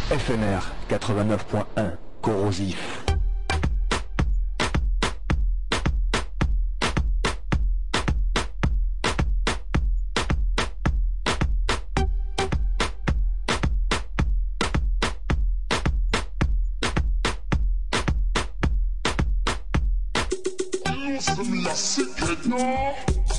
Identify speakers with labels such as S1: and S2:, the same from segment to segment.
S1: FMR 89.1, corrosif.
S2: La secrète, non.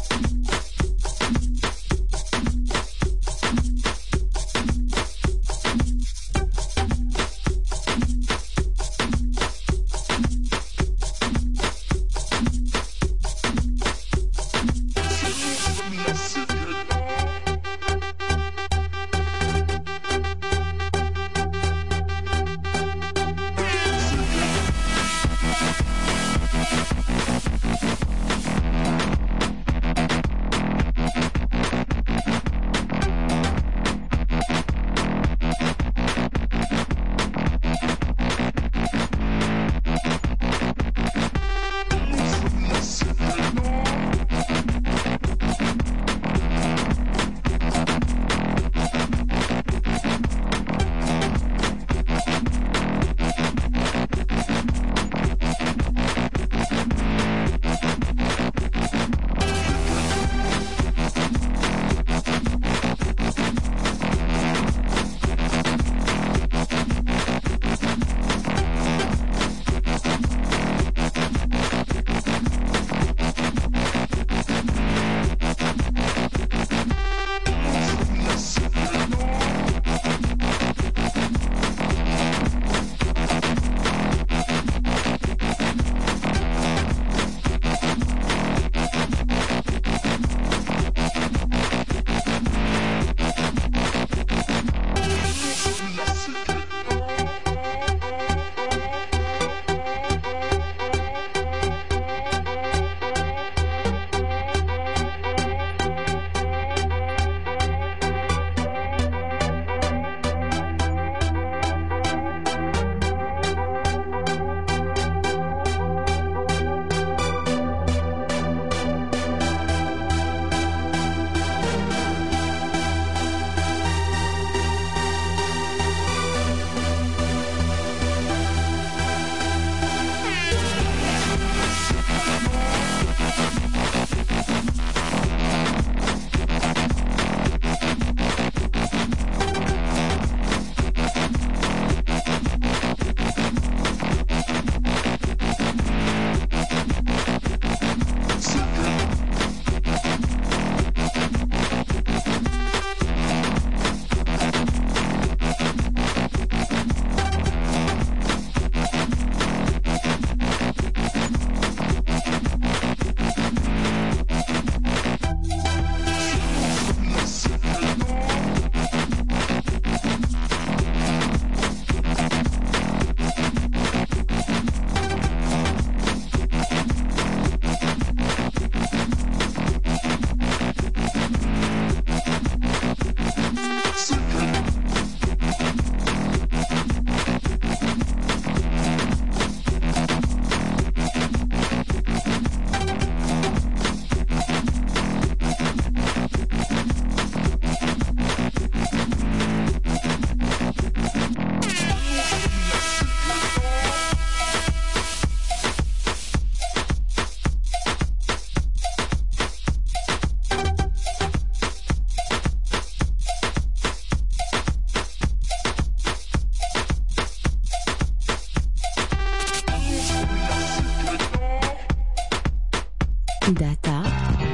S3: Data,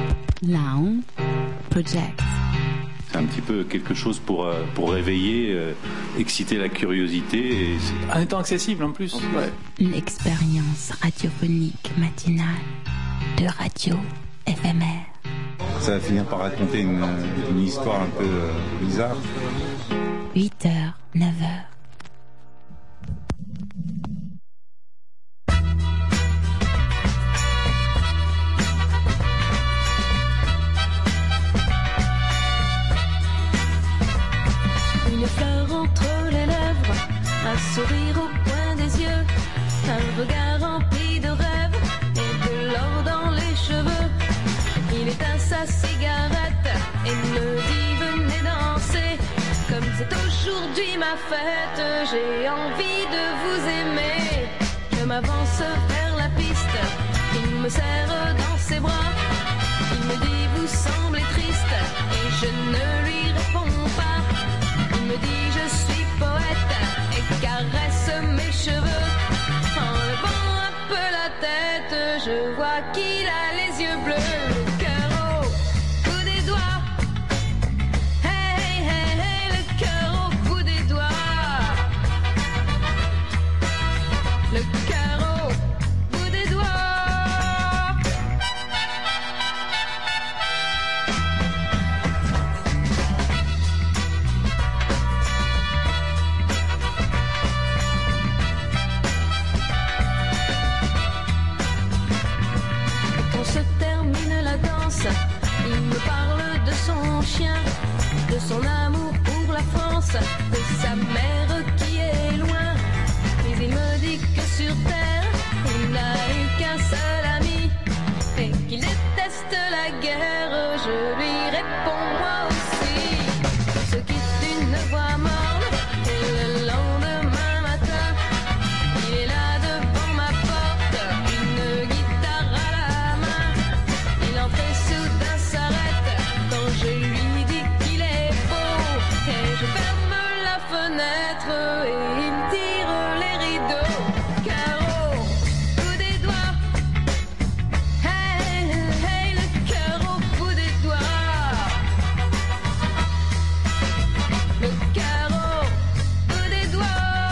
S3: Lounge, Project.
S4: C'est un petit peu quelque chose pour réveiller, exciter la curiosité. En étant accessible en plus. Ouais.
S3: L'expérience radiophonique matinale de Radio FMR.
S5: Ça va finir par raconter une histoire un peu bizarre.
S3: 8h, 9h.
S6: Une fleur entre les lèvres, un sourire au coin des yeux, un regard rempli de rêves et de l'or dans les cheveux. Il éteint sa cigarette et me dit venez danser, comme c'est aujourd'hui. aujourd'hui ma fête, j'ai envie de vous aimer. Je m'avance vers la piste, il me serre dans ses bras. Il me dit vous semblez triste et je ne lui réponds pas. Il me dit je suis poète et caresse mes cheveux. En levant un peu la tête, je vois qu'il a les yeux bleus. Le cœur au bout des doigts. Hey, hey, hey, le cœur au bout des doigts. Le cœur au bout des doigts. Quand se termine la danse, il me parle de son chien, de son amour pour la France, de sa mère qui est loin. Mais il me dit que sur terre, il n'a eu qu'un seul ami et qu'il déteste la guerre. Je lui réponds moi aussi. On se quitte d'une voix morne et le lendemain matin, il est là devant ma porte, une guitare à la main. Il entre et soudain s'arrête quand je lui dis qu'il est beau. Et je ferme la fenêtre et il tire les rideaux. Cœur au bout des doigts. Hey, hey, le cœur au bout des doigts. Le cœur au bout des doigts.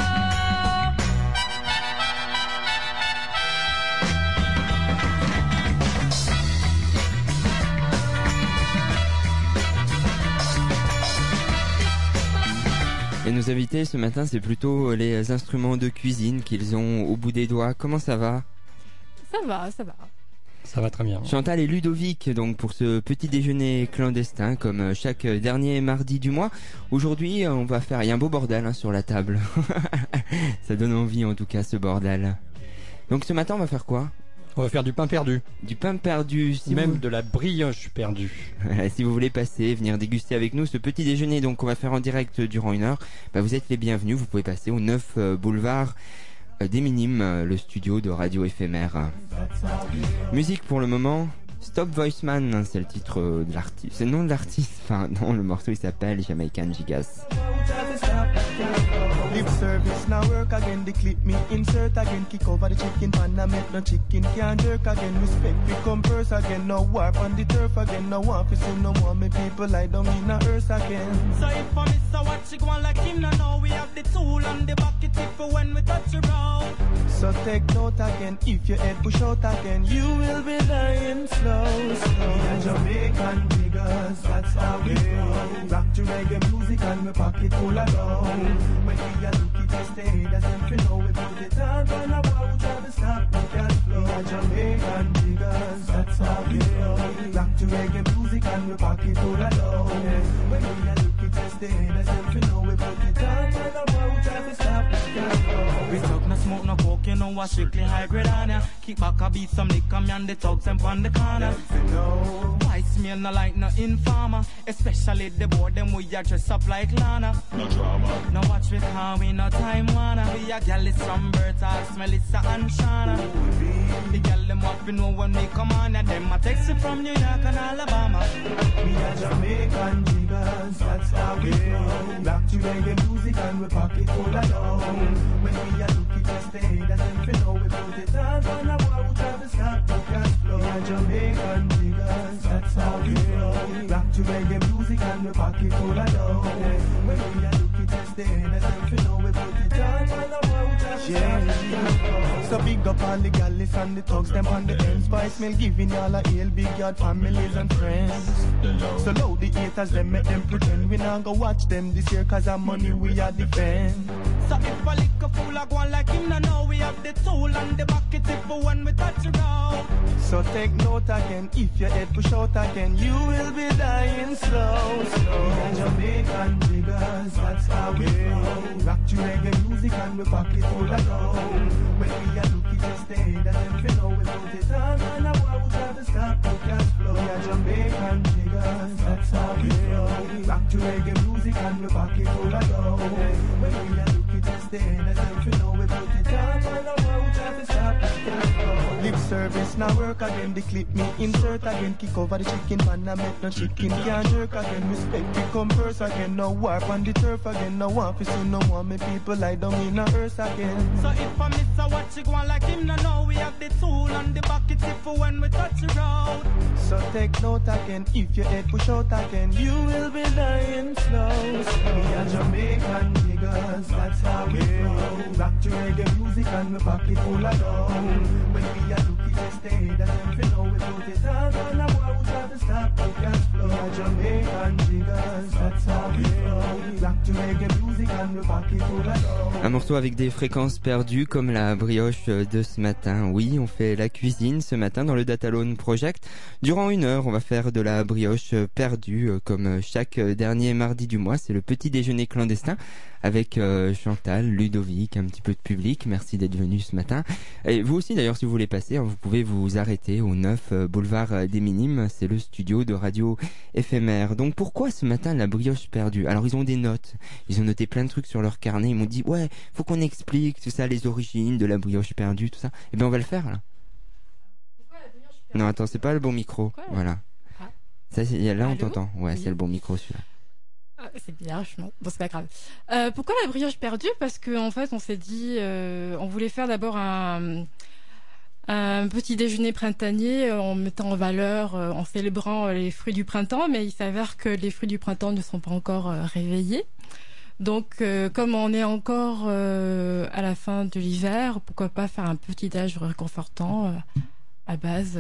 S7: Et nos invités ce matin, c'est plutôt les instruments de cuisine qu'ils ont au bout des doigts. Comment ça va?
S8: Ça va, ça va.
S9: Ça va très bien.
S7: Chantal et Ludovic, donc pour ce petit déjeuner clandestin, comme chaque dernier mardi du mois. Aujourd'hui, on va faire, il y a un beau bordel sur la table. Ça donne envie en tout cas, ce bordel. Donc ce matin, on va faire quoi?
S9: On va faire du pain perdu.
S7: Du pain perdu, si
S9: Même
S7: vous...
S9: de la brioche perdue.
S7: Voilà, si vous voulez passer, venir déguster avec nous ce petit déjeuner, donc on va faire en direct durant 1 heure, bah vous êtes les bienvenus, vous pouvez passer au 9 boulevard des Minimes, le studio de Radio Éphémère. Musique pour le moment, Stop Voiceman, c'est le titre de l'artiste, c'est le nom de l'artiste, enfin non, le morceau il s'appelle Jamaican Gigas.
S10: Lip service now work again, the clip me insert again, kick over the chicken pan and make no chicken can't jerk again, respect become first again, no war on the turf again, no one for soon no more, me people lie down in the earth again.
S11: So if I miss a watch it go on like him, no know we have the tool and the bucket tip for when we touch the road.
S10: So take note again, if your head push out again, you will be dying slow, slow. We are Jamaican niggas, that's how we roll. Rock to reggae music and my pocket full of gold. When we are looking to stay, that's if you know we put it on, when I want to try to stop the cash flow. We are Jamaican niggas, that's how we roll. Rock to reggae music and my pocket full of gold. When we are looking to stay, that's if you know we put it on, when I want to try to stop the cash flow.
S11: We talk no smoke no coke, you know what strictly high grade on ya. Kick back a beat some liquor, me and the thugs them on the corner. White me no like no informer, especially the boy them we a dress up like Lana. No drama. No watch we call we no time wanna. We a gal is from Bertha, Melissa and Shana. The gal them up you know when we come on, and them a text it from New York and Alabama.
S10: We are Jamaican niggas, that's how we roll. Back to reggae music and we pocket full of dough. When we are looking to stay, that's if you know we put it on, when I want to try to stop the cash flow. We are Jamaican niggas, that's how we roll. Back to reggae music and we pocket full of dough. When we are looking to stay, that's if you know we put it on, when I want to try to stop the cash flow. So big up all the galleys and the thugs, them on the end. Spice Mill giving y'all a hail, big yard families and friends. So loud the haters, them make them pretend we not go watch them this year, cause our money we are defend.
S11: So if a liquor fool a go on like him, no know we have the tool and the bucket tip for when we touch the road.
S10: So take note again, if your head push out again, you will be dying slow, slow. We are Jamaican niggas, that's how we roll. Rock to reggae music and we pocket full of gold. When we are looking to stay, that's if you know we put it on, and I want to try to stop the cash flow. We are Jamaican niggas, that's how we roll. Rock to reggae music and we pocket full of dough. When we a look it and stay innocent, we know we put it on. And I'm out trying to stop that cash flow. Lip service now work again, the clip me insert again. Kick over the chicken pan and make no chicken can't jerk again. Respect it come first again, no warp on the turf again. No want to see no more me people lie down in the earth again.
S11: So if I miss a watch, you go on like him, no know we have the tool and the bucket tip for when we touch the road.
S10: So take note again, if your head push out again, you will be dying slow. We are Jamaican niggas, that's how we roll. Rock to reggae music and we pocket full of dough. When we are looking to stay, that's when we know we put it on. And I want to try to stop the cash flow. We are Jamaican niggas, that's how we roll. Rock to reggae music and we pocket full of dough.
S7: Un morceau avec des fréquences perdues comme la brioche de ce matin. Oui, on fait la cuisine ce matin dans le Datalone Project. Durant 1 heure, on va faire de la brioche perdue comme chaque dernier mardi du mois. C'est le petit déjeuner clandestin avec Chantal, Ludovic, un petit peu de public. Merci d'être venu ce matin. Et vous aussi d'ailleurs, si vous voulez passer, vous pouvez vous arrêter au 9 boulevard des Minimes. C'est le studio de Radio Éphémère. Donc pourquoi ce matin la brioche perdue? Alors ils ont des notes. Ils ont noté plein de trucs sur leur carnet. Ils m'ont dit ouais, faut qu'on explique tout ça, les origines de la brioche perdue, tout ça. Et bien on va le faire là. Pourquoi la brioche perdue? Non attends, c'est pas le bon micro. Pourquoi voilà. Ah. Ça, là on t'entend. Ouais, oui. C'est le bon micro celui-là.
S8: Ah, c'est bizarre, non. Bon, c'est pas grave. Pourquoi la brioche perdue? Parce qu'en fait, on s'est dit, on voulait faire d'abord un petit déjeuner printanier en mettant en valeur, en célébrant les fruits du printemps, mais il s'avère que les fruits du printemps ne sont pas encore réveillés. Donc, comme on est encore à la fin de l'hiver, pourquoi pas faire un petit déj réconfortant à base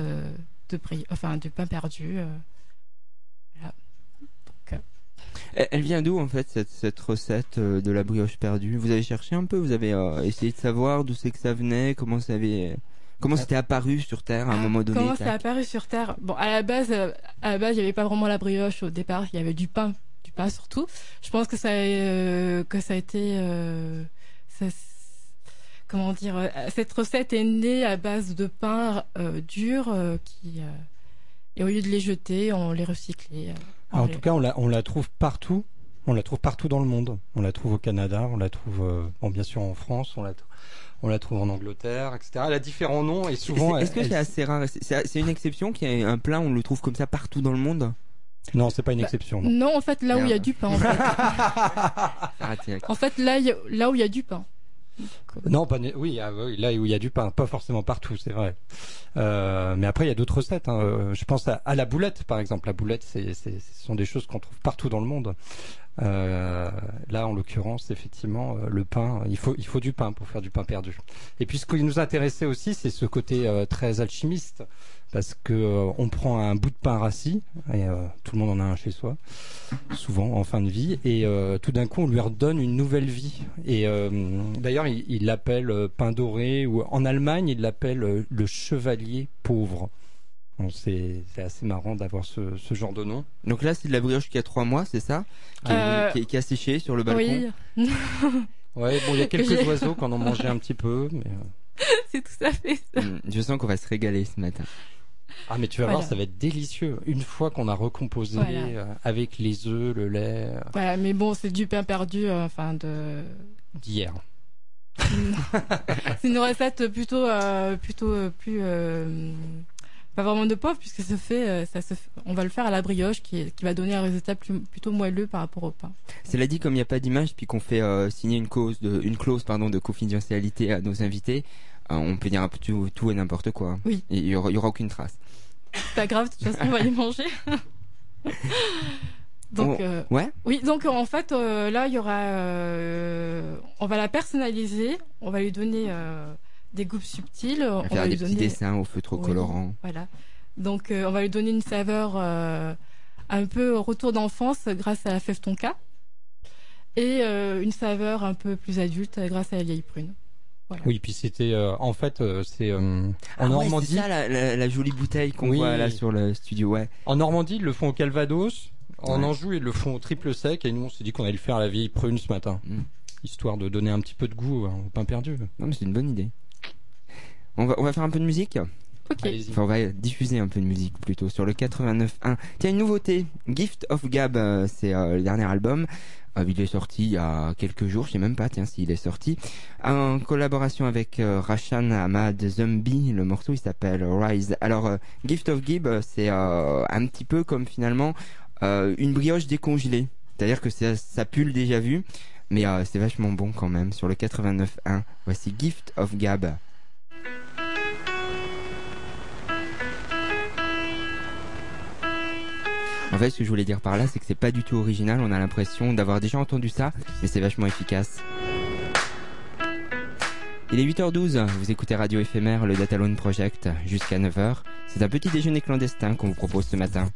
S8: de pain perdu. Voilà. Donc,
S7: elle vient d'où en fait cette recette de la brioche perdue? Vous avez cherché un peu, vous avez essayé de savoir d'où c'est que ça venait, comment c'était apparu sur Terre à un moment donné?
S8: Comment c'est apparu sur Terre? Bon, à la base, il n'y avait pas vraiment la brioche au départ, il y avait du pain surtout. Je pense que ça a été comment dire, cette recette est née à base de pain dur et au lieu de les jeter, on les recyclait.
S9: En tout cas, on la trouve partout. On la trouve partout dans le monde. On la trouve au Canada, on la trouve bien sûr en France, on la trouve en Angleterre, etc. Elle a différents noms et souvent.
S7: Est-ce que c'est assez rare? C'est une exception qu'il y ait un plat, on le trouve comme ça partout dans le monde?
S9: Non, c'est pas une exception.
S8: Non, en fait, là où il y a du pain. En fait, là où il y a du pain.
S9: Non, pas oui, là où il y a du pain, pas forcément partout, c'est vrai. Mais après, il y a d'autres recettes. Hein. Je pense à la boulette, par exemple. La boulette, ce sont des choses qu'on trouve partout dans le monde. Là, en l'occurrence, effectivement, le pain, il faut du pain pour faire du pain perdu. Et puis, ce qui nous intéressait aussi, c'est ce côté très alchimiste, parce que on prend un bout de pain rassis, et tout le monde en a un chez soi, souvent en fin de vie, et tout d'un coup, on lui redonne une nouvelle vie. Et d'ailleurs, il l'appelle pain doré, ou en Allemagne, il l'appelle le chevalier pauvre. Bon, c'est assez marrant d'avoir ce genre de nom.
S7: Donc là, c'est de la brioche qui a 3 mois, c'est ça, qui a séché sur le balcon.
S8: Oui.
S9: Ouais, bon, il y a quelques oiseaux qui en ont mangé un petit peu, mais.
S8: C'est tout à fait ça.
S7: Je sens qu'on va se régaler ce matin.
S9: Ah, mais tu vas voir, ça va être délicieux. Une fois qu'on a recomposé avec les œufs, le lait.
S8: Ouais, mais bon, c'est du pain perdu,
S9: d'hier.
S8: C'est une recette plutôt plus. Pas vraiment de pauvre, puisque on va le faire à la brioche qui va donner un résultat plutôt moelleux par rapport au pain.
S7: Cela dit, comme il n'y a pas d'image, puis qu'on fait signer une clause de confidentialité à nos invités, on peut dire un peu tout et n'importe quoi.
S8: Oui.
S7: Et il y aura aucune trace.
S8: C'est pas grave, de toute façon, on va les manger. Donc,
S7: ouais.
S8: Oui, donc en fait, là, il y aura. On va la personnaliser, on va lui donner. Des goûts subtiles. On va
S7: faire
S8: lui
S7: des petits dessins au feutre colorant.
S8: Voilà. Donc, on va lui donner une saveur un peu retour d'enfance grâce à la fève tonka et une saveur un peu plus adulte grâce à la vieille prune. Voilà.
S9: Oui, puis c'était en fait c'est en Normandie.
S7: C'est ça la jolie bouteille qu'on voit là sur le studio. Ouais.
S9: En Normandie, ils le font au Calvados. En Anjou, ils le font au triple sec. Et nous, on s'est dit qu'on allait le faire à la vieille prune ce matin, histoire de donner un petit peu de goût au pain perdu.
S7: Non, mais c'est une bonne idée. On va faire un peu de musique.
S8: Ok.
S7: Enfin, on va diffuser un peu de musique plutôt sur le 89.1. Tiens, une nouveauté, Gift of Gab, c'est le dernier album. Il est sorti il y a quelques jours, je sais même pas, tiens, s'il est sorti. En collaboration avec Rashan Ahmad Zombie, le morceau il s'appelle Rise. Alors, Gift of Gib, c'est un petit peu comme finalement une brioche décongelée. C'est-à-dire que ça pue le déjà vu, mais c'est vachement bon quand même. Sur le 89.1, voici Gift of Gab. En fait, ce que je voulais dire par là, c'est que c'est pas du tout original. On a l'impression d'avoir déjà entendu ça, mais c'est vachement efficace. Il est 8h12, vous écoutez Radio Éphémère, le Datalone Project, jusqu'à 9h. C'est un petit déjeuner clandestin qu'on vous propose ce matin.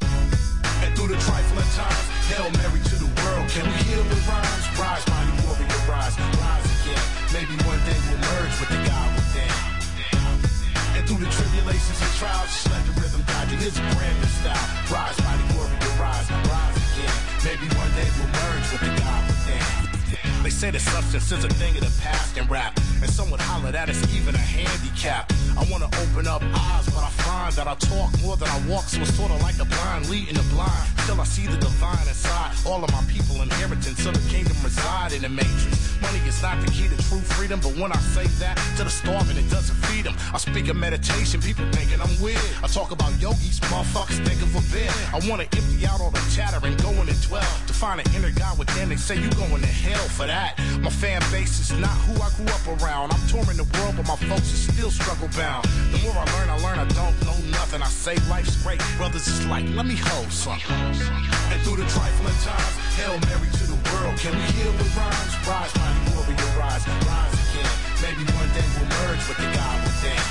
S12: Through the tribulations and trials, just let the rhythm guide you. Here's a brand new style. Rise, mighty warrior, rise again. Maybe one day we'll merge with the God within. They say that substance is a thing of the past in rap, and some would holler that it's even a handicap. I wanna open up eyes, but I find that I talk more than I walk, so it's sorta like the blind leading the blind. Still I see the divine inside. All of my people inheritance of the kingdom reside in the matrix. Money is not the key to true freedom, but when I say that to the starving, it doesn't feed them. I speak of meditation, people thinking I'm weird. I talk about yogis, motherfuckers think of a bed. I wanna empty out all the chatter and go in and dwell to find an inner God within. They say you going to hell for that. My fan base is not who I grew up around. I'm touring the world, but my folks are still struggle bound. The more I learn I don't know nothing. I say life's great, brothers, it's like, let me hold something. And through the trifling times, Hail Mary to the world, can we heal with rhymes? Rise, mighty warrior, rise again. Maybe one day we'll merge with the God within.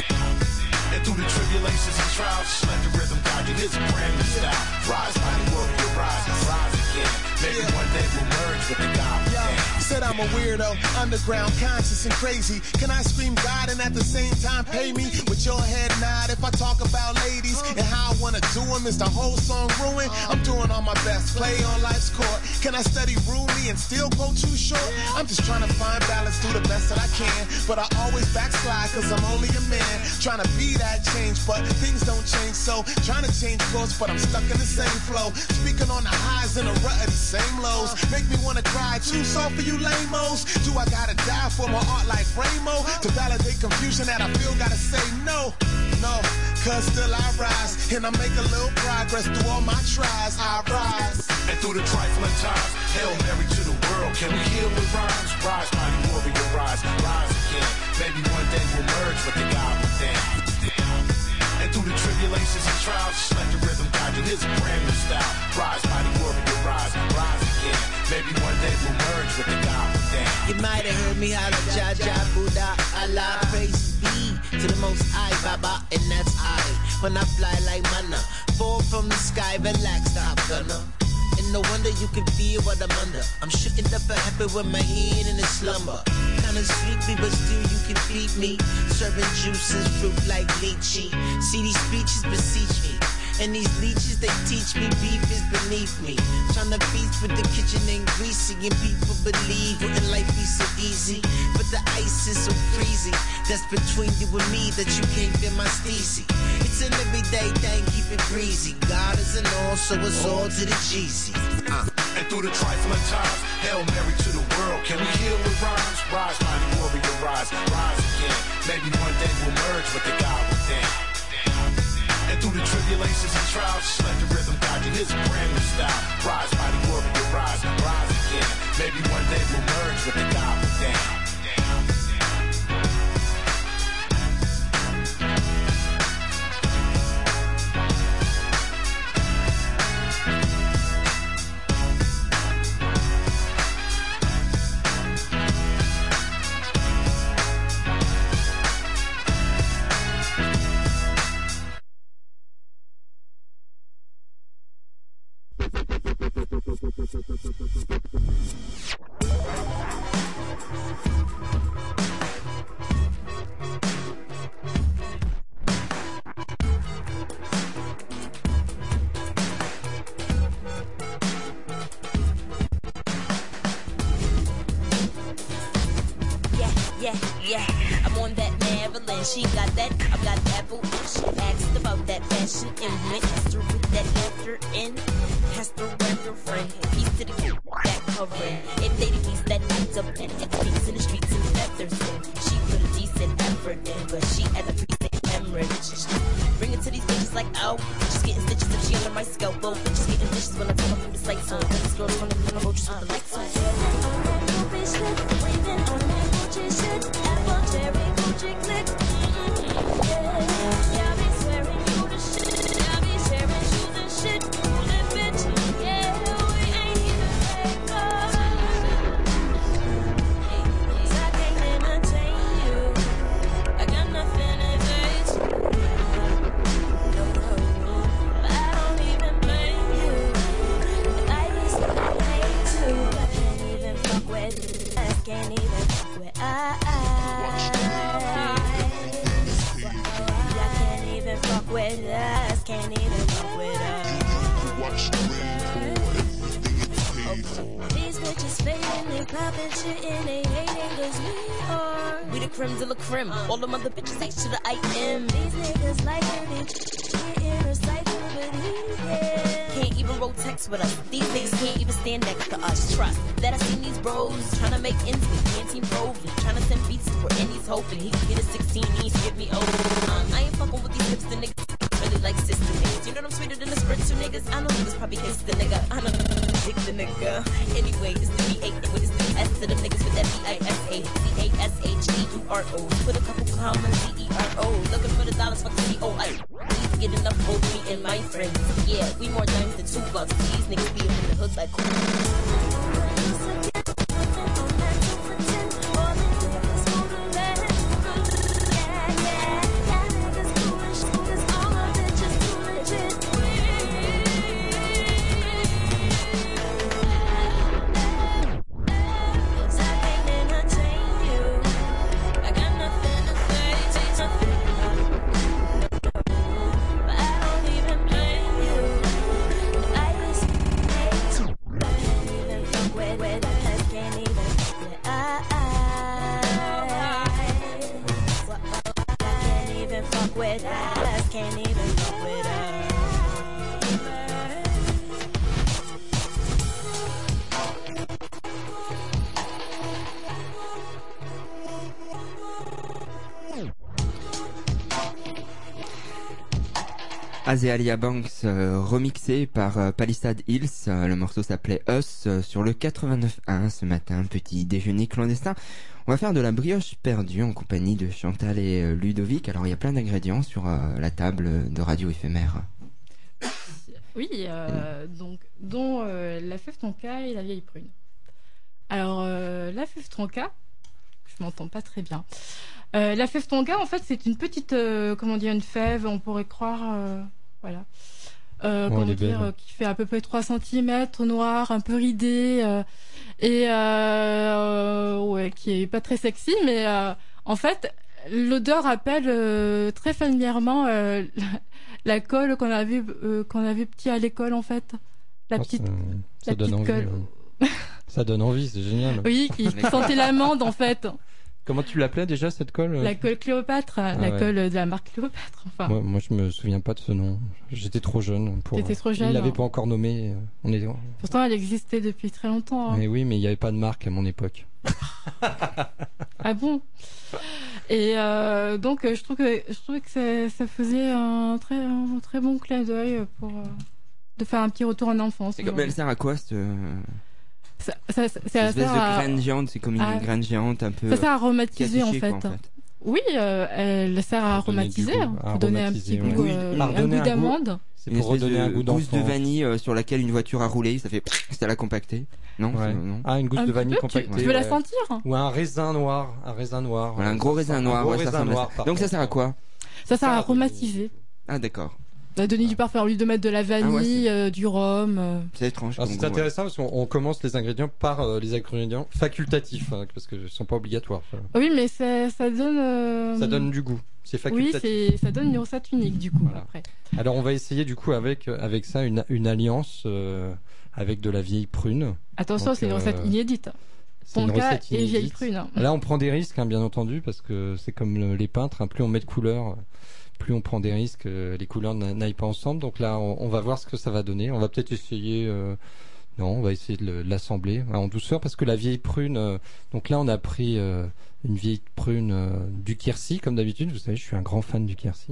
S12: And through the tribulations and trials, just let the rhythm guide you. Here's a brand new style. Rise, mighty warrior, rise again. Maybe one day we'll merge with the God within.
S13: Said I'm a weirdo, underground, conscious and crazy. Can I scream God and at the same time pay me? With your head nod if I talk about ladies and how I wanna do them, is the whole song ruined? I'm doing all my best, play on life's court. Can I study rudely and still go too short? I'm just trying to find balance, do the best that I can. But I always backslide cause I'm only a man. Trying to be that change, but things don't change. So trying to change course, but I'm stuck in the same flow. Speaking on the highs and the rut of the same lows. Make me wanna cry, too soft for you lame-os. Do I gotta die for my art like Ramo? To validate confusion that I feel, gotta say no. No, cause still I rise, and I make a little progress through all my tries. I rise.
S12: And through the trifling times, Hail Mary to the world, can we heal with rhymes? Rise, mighty warrior, rise again. Maybe one day we'll merge with the God within. And through the tribulations and trials, just let the rhythm guide you. Here's a brand new style. Rise, mighty warrior, rise again. Maybe one day we'll merge with the God within.
S14: You might have heard me holler, Jaja, Buddha, Allah, praise be to the most high, Baba, and that's I. When I fly like manna, fall from the sky, relax, stop gunner. And no wonder you can feel what I'm under. I'm shooting up a heaven with my head in a slumber. Kinda sleepy, but still you can feed me. Serving juices, fruit like lychee. See these speeches beseech me. And these leeches, they teach me beef is beneath me. Tryna feast with the kitchen ain't greasy. And people believe wouldn't life be so easy. But the ice is so freezy. That's between you and me that you can't feel my steezy. It's an everyday thing, keep it breezy. God is an all, so it's all to the cheesy.
S12: And through the trifling times, Hail Mary to the world, can we heal with rhymes? Rise, mighty warrior, rise again. Maybe one day we'll merge with the God within. And through the tribulations and trials, just let the rhythm guide you. Here's a brand new style. Rise, mighty warrior, rise again. Maybe one day we'll merge with the God within.
S15: Yeah, I'm on that Maryland. She got that, I got that boo. for that fashion and master with that laughter and pastor weather friend. Peace to the kid that covering. If they the piece that lights up and beats in the streets and feathers. She put a decent effort in, but she at the precinct hemorrhage. Bring it to these bitches like, oh, just getting stitches if she under my scalp. Both bitches getting dishes when I turn up from the sights on. This girl's running on the road just with the lights on. On that Gucci shit, breathing on that Gucci shit. Apple cherry Gucci click. Yeah, I be swearing you the shit. I be sharing shoes and shit. That bitch, yeah, we ain't even fake up. So I can't entertain you. I got nothing to face. No, but I don't even blame you. Life is way too. I can't even fuck with. I can't even fuck with. I can't even fuck with us. Can't even fuck with us. These bitches fading, they poppin' shit and they hating 'cause we are. We the creme de la creme. All them other bitches ain't to the I am. These niggas like her, they in her cycle, but he can't even roll text with us. These niggas can't even stand next to us. Trust that I seen these bros tryna make ends with me and Team Proving. Tryna send beats to where and he's hoping he can get a 16 and he skip me over. I ain't fucking with these hipster niggas. Really like sister niggas. You know I'm sweeter than the spritzer niggas. I know niggas probably kiss the nigga. I know dick the nigga. Anyway, it's the B8 with it's the S to the niggas with that B-I-S-A-C-A-S-H-E-U-R-O. Put a couple commas, D-E-R-O. Looking for the dollars, fuck the C-O-I. Need to get enough for me and my friends. Yeah, we more dimes than $2. These niggas be up in the hood like cool.
S7: Azealia Banks remixé par Palisade Hills. Le morceau s'appelait Us sur le 89.1 ce matin, petit déjeuner clandestin. On va faire de la brioche perdue en compagnie de Chantal et Ludovic. Alors il y a plein d'ingrédients sur la table de Radio Éphémère.
S8: Oui, donc dont la fève tonka et la vieille prune. Alors la fève tonka, je m'entends pas très bien. La fève tonka, en fait, c'est une petite, comment dire, une fève, on pourrait croire, voilà, comment dire, qui fait à peu près 3 cm, noire, un peu ridée, et ouais, qui est pas très sexy, mais en fait, l'odeur rappelle très familièrement la colle qu'on a vu petit à l'école, en fait, la petite colle.
S9: Ça donne envie, c'est génial.
S8: Oui, qui sentait l'amande, en fait.
S9: Comment tu l'appelais déjà cette colle?
S8: La colle Cléopâtre, colle de la marque Cléopâtre. Enfin.
S9: Moi, je me souviens pas de ce nom. J'étais trop jeune pour.
S8: T'étais trop jeune.
S9: Il l'avait pas encore nommé.
S8: Pourtant, elle existait depuis très longtemps. Hein.
S9: Mais oui, mais il n'y avait pas de marque à mon époque.
S8: Ah bon? Et donc, je trouvais que ça faisait un très bon clin d'œil pour de faire un petit retour en enfance.
S7: Et comme elle sert à quoi
S8: c'est
S7: espèce de graine géante, c'est comme une graine géante un peu.
S8: Ça sert à aromatiser en fait. Oui, elle sert à aromatiser, pour donner un petit goût, un goût d'amande.
S9: C'est pour redonner un goût d'enfant.
S7: Une gousse de vanille sur laquelle une voiture a roulé, ça fait c'est à la compacter. Non, non.
S9: Ah, une gousse de vanille compactée.
S8: Tu veux la sentir?
S9: Ou un raisin noir,
S7: Voilà, un gros raisin noir. Donc ça sert à quoi?
S8: Ça sert à aromatiser.
S7: Ah d'accord.
S8: Donner du parfum, au lieu de mettre de la vanille, du rhum.
S7: C'est étrange.
S9: C'est intéressant parce qu'on commence les ingrédients par les ingrédients facultatifs, parce qu'ils ne sont pas obligatoires.
S8: Oui, mais ça donne.
S9: Ça donne du goût. C'est facultatif.
S8: Oui, ça donne une recette unique du coup. Voilà. Après.
S9: Alors on va essayer du coup avec ça une alliance avec de la vieille prune.
S8: Attention, c'est une recette inédite. Tonka et vieille prune.
S9: Là, on prend des risques, bien entendu, parce que c'est comme les peintres. Plus on met de couleurs. plus on prend des risques, les couleurs n'aillent pas ensemble. Donc là, on va voir ce que ça va donner. On va peut-être essayer. Non, on va essayer de l'assembler en douceur parce que la vieille prune. Donc là, on a pris une vieille prune du Quercy, comme d'habitude. Vous savez, je suis un grand fan du Quercy.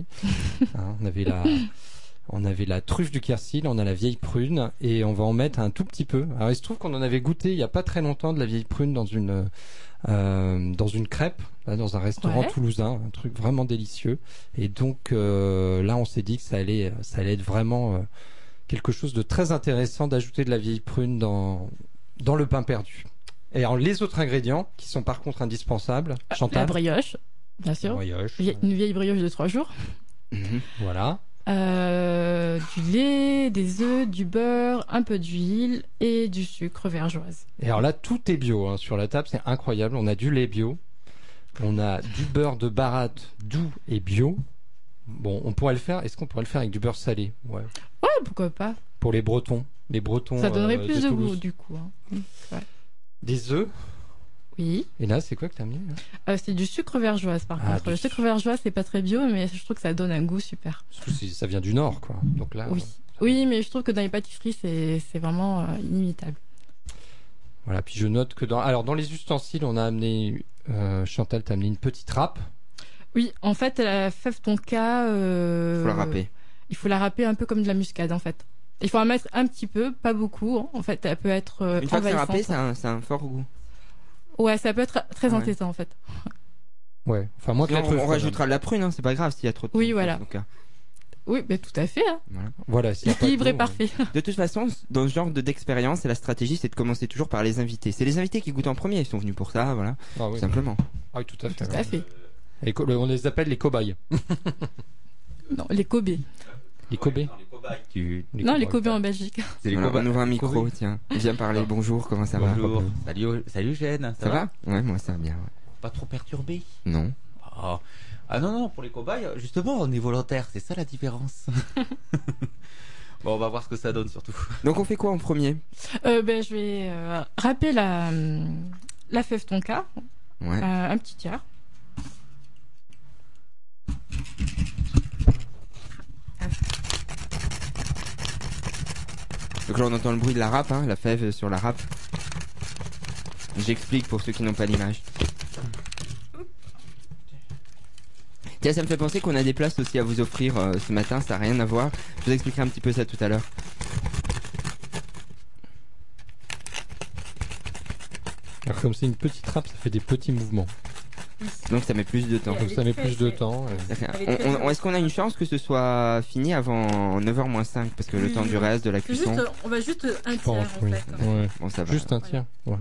S9: On avait la truffe du Quercy, là on a la vieille prune et on va en mettre un tout petit peu. Alors il se trouve qu'on en avait goûté il y a pas très longtemps de la vieille prune dans une crêpe, là, dans un restaurant toulousain, un truc vraiment délicieux. Et donc là on s'est dit que ça allait être vraiment quelque chose de très intéressant d'ajouter de la vieille prune dans le pain perdu. Et alors les autres ingrédients qui sont par contre indispensables, Chantal.
S8: La brioche, bien sûr. Une vieille brioche de 3 jours.
S9: Voilà.
S8: Du lait, des œufs, du beurre, un peu d'huile et du sucre vergeoise.
S9: Et alors là, tout est bio sur la table, c'est incroyable. On a du lait bio, on a du beurre de baratte doux et bio. Bon, on pourrait le faire. Est-ce qu'on pourrait le faire avec du beurre salé? Ouais,
S8: pourquoi pas.
S9: Pour les Bretons. Ça
S8: donnerait plus de goût du coup. Ouais.
S9: Des œufs.
S8: Oui.
S9: Et là, c'est quoi que t'as mis là?
S8: C'est du sucre vergeoise par contre. Le sucre vergeoise, c'est pas très bio, mais je trouve que ça donne un goût super.
S9: Parce que ça vient du Nord, quoi. Donc là.
S8: Oui, mais je trouve que dans les pâtisseries, c'est vraiment inimitable.
S9: Voilà. Puis je note que dans les ustensiles, on a amené Chantal, t'as amené une petite râpe.
S8: Oui, en fait, la fève tonka.
S7: Faut la râper.
S8: Il faut la râper un peu comme de la muscade, en fait. Il faut en mettre un petit peu, pas beaucoup. En fait, elle peut être.
S7: Une fois que c'est râpé, ça a un fort goût.
S8: Ouais, ça peut être très entêtant en fait.
S9: Ouais, enfin moi
S7: on rajoutera de la prune, c'est pas grave s'il y a trop de
S8: prune. Oui, voilà. Oui, mais tout à fait.
S9: Voilà,
S8: l'équilibre est parfait.
S7: De toute façon, dans ce genre d'expérience, la stratégie, c'est de commencer toujours par les invités. C'est les invités qui goûtent en premier, ils sont venus pour ça, voilà. Simplement.
S9: Ah oui, tout à fait.
S8: Tout à fait.
S9: On les appelle les cobayes.
S8: Non, les Kobe.
S9: Les Kobe.
S8: Les Kobe en Belgique.
S7: C'est les on ouvre un micro, tiens. Viens parler, bonjour, comment ça va?
S16: Bonjour. Salut Gênes.
S7: Ça va? Ouais, moi ça va bien. Ouais.
S16: Pas trop perturbé?
S7: Non.
S16: Ah non, pour les cobayes, justement, on est volontaire, c'est ça la différence. Bon, on va voir ce que ça donne surtout.
S7: Donc on fait quoi en premier?
S8: Je vais râper la fève tonka.
S7: Ouais.
S8: Un petit tiers.
S7: Donc là on entend le bruit de la râpe, la fève sur la râpe. J'explique pour ceux qui n'ont pas l'image. Tiens, ça me fait penser qu'on a des places aussi à vous offrir ce matin, ça n'a rien à voir. Je vous expliquerai un petit peu ça tout à l'heure.
S9: Alors comme c'est une petite râpe, ça fait des petits mouvements.
S7: Donc ça met plus de temps.
S9: Donc ça met plus de temps.
S7: Est-ce qu'on a une chance que ce soit fini avant 9h moins 5? Parce que le temps du reste, de la cuisson...
S8: on va juste un tiers en fait.
S9: Ouais.
S7: Bon, ça va.
S9: Juste un tiers, voilà.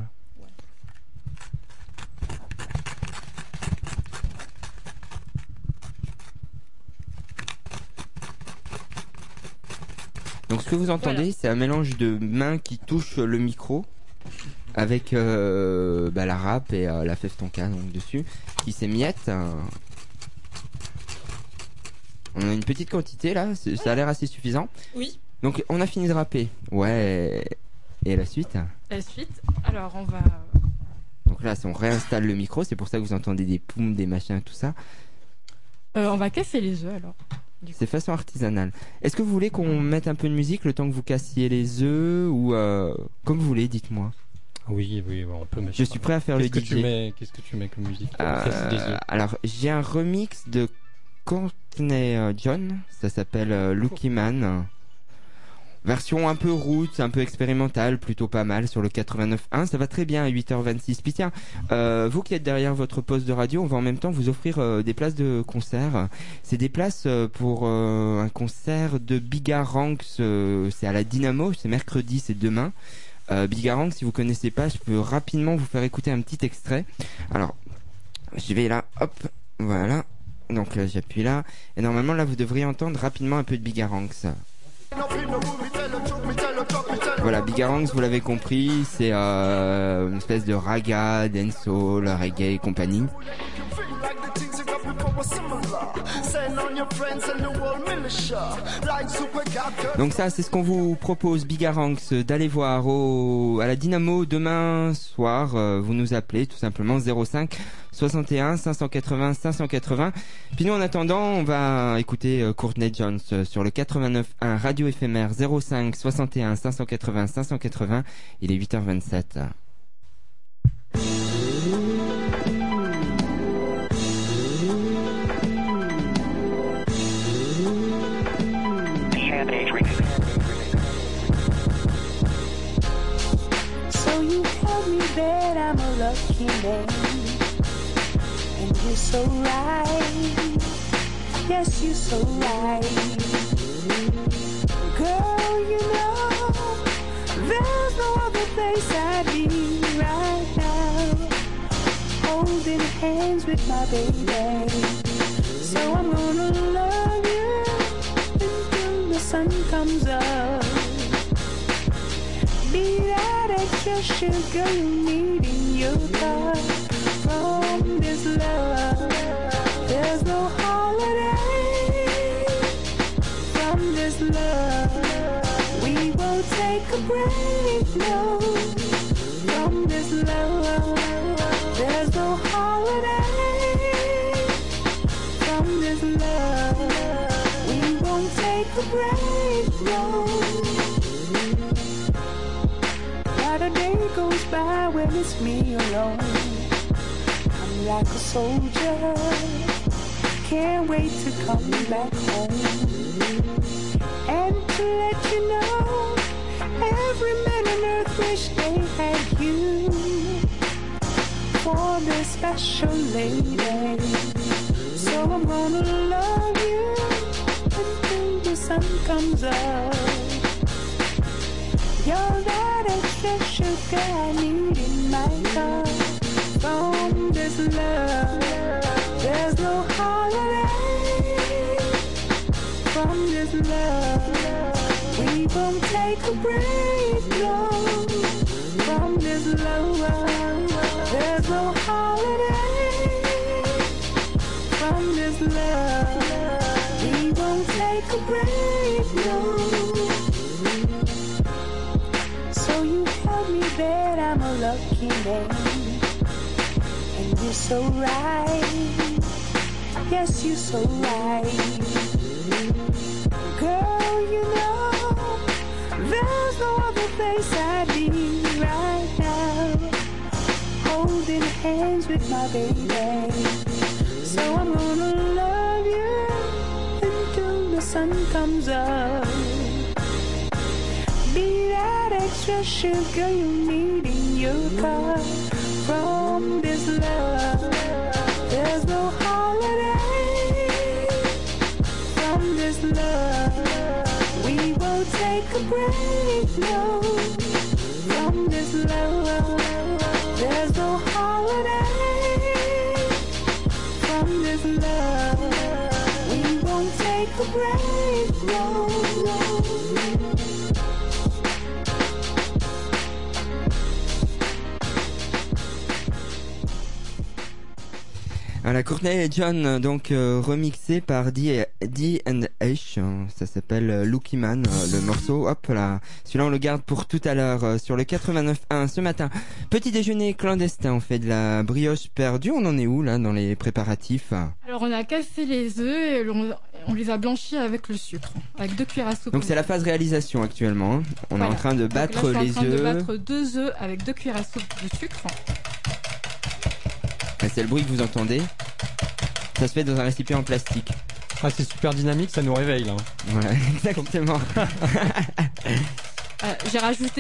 S7: Donc ce que vous entendez, c'est un mélange de mains qui touchent le micro avec la râpe et la fève tonka donc dessus qui s'émiette. On a une petite quantité là, ça a l'air assez suffisant.
S8: Oui.
S7: Donc on a fini de râper. Ouais. Et la suite?
S8: La suite, alors on va...
S7: Donc là, on réinstalle le micro, c'est pour ça que vous entendez des poums, des machins, tout ça.
S8: On va casser les œufs alors.
S7: C'est façon artisanale. Est-ce que vous voulez qu'on mette un peu de musique le temps que vous cassiez les œufs ou comme vous voulez, dites-moi.
S9: Oui, on peut mettre.
S7: Je suis prêt à faire le DJ.
S9: Qu'est-ce que tu mets comme musique?
S7: Alors, j'ai un remix de Courtney John, ça s'appelle Lucky Man. Version un peu roots, un peu expérimentale, plutôt pas mal sur le 89.1, ça va très bien à 8h26. Puis tiens, vous qui êtes derrière votre poste de radio, on va en même temps vous offrir des places de concert. C'est des places pour un concert de Bigarang, c'est à la Dynamo, c'est mercredi, c'est demain. Bigarang, si vous connaissez pas, je peux rapidement vous faire écouter un petit extrait. Alors, je vais là, hop, voilà. Donc j'appuie là, et normalement là vous devriez entendre rapidement un peu de Bigarangs. Voilà, Bigarangs, vous l'avez compris, c'est une espèce de raga, dancehall, reggae et compagnie. Donc ça, c'est ce qu'on vous propose, Bigarangs, d'aller voir à la Dynamo demain soir. Vous nous appelez tout simplement 05 61 580 580. Puis nous en attendant, on va écouter Courtney Jones sur le 89.1 Radio éphémère 05 61 580 580. Il est 8h27.
S17: So you tell me that I'm a lucky man, and you're so right. Yes, you're so right. Girl, you know there's no other place I'd be right now, holding hands with my baby. So I'm gonna love you until the sun comes up. Be that extra sugar you need in your cup. From this love, there's no holiday. From this love, we won't take a break, no. From this love, there's no holiday. From this love, we won't take a break, no. Not a day goes by when it's me alone. I'm like a soldier, can't wait to come back home. And to let you know, every man on earth wish they had you for this special lady. So I'm gonna love you until the sun comes up. You're that extra sugar I need in my cup. From this love, there's no holiday. From this love, we won't take a break, no. From this love, there's no holiday. From this love, we won't take a break, no. So you tell me that I'm a lucky man, and you're so right. Yes, you're so right. Girl, you know there's no other place I'd be right now, holding hands with my baby. So I'm gonna love you until the sun comes up. Be that extra sugar you need in your cup. From this love, there's no holiday. From this love, we won't take a break, no. From this love, there's no holiday. From this love, we won't take a break, no.
S7: La Courtney et John, donc remixé par D&H, ça s'appelle Lucky Man, le morceau. Hop là, celui-là on le garde pour tout à l'heure sur le 89.1 ce matin. Petit déjeuner clandestin, on fait de la brioche perdue. On en est où là dans les préparatifs?
S8: Alors on a cassé les œufs et on les a blanchis avec le sucre, avec 2 cuillères à soupe.
S7: Donc c'est la phase réalisation actuellement. Hein. On est en train de battre les œufs.
S8: Je suis en train de battre 2 œufs avec 2 cuillères à soupe de sucre.
S7: C'est le bruit que vous entendez. Ça se fait dans un récipient en plastique.
S9: Ah, c'est super dynamique, ça nous réveille là.
S7: Voilà, exactement.
S8: J'ai rajouté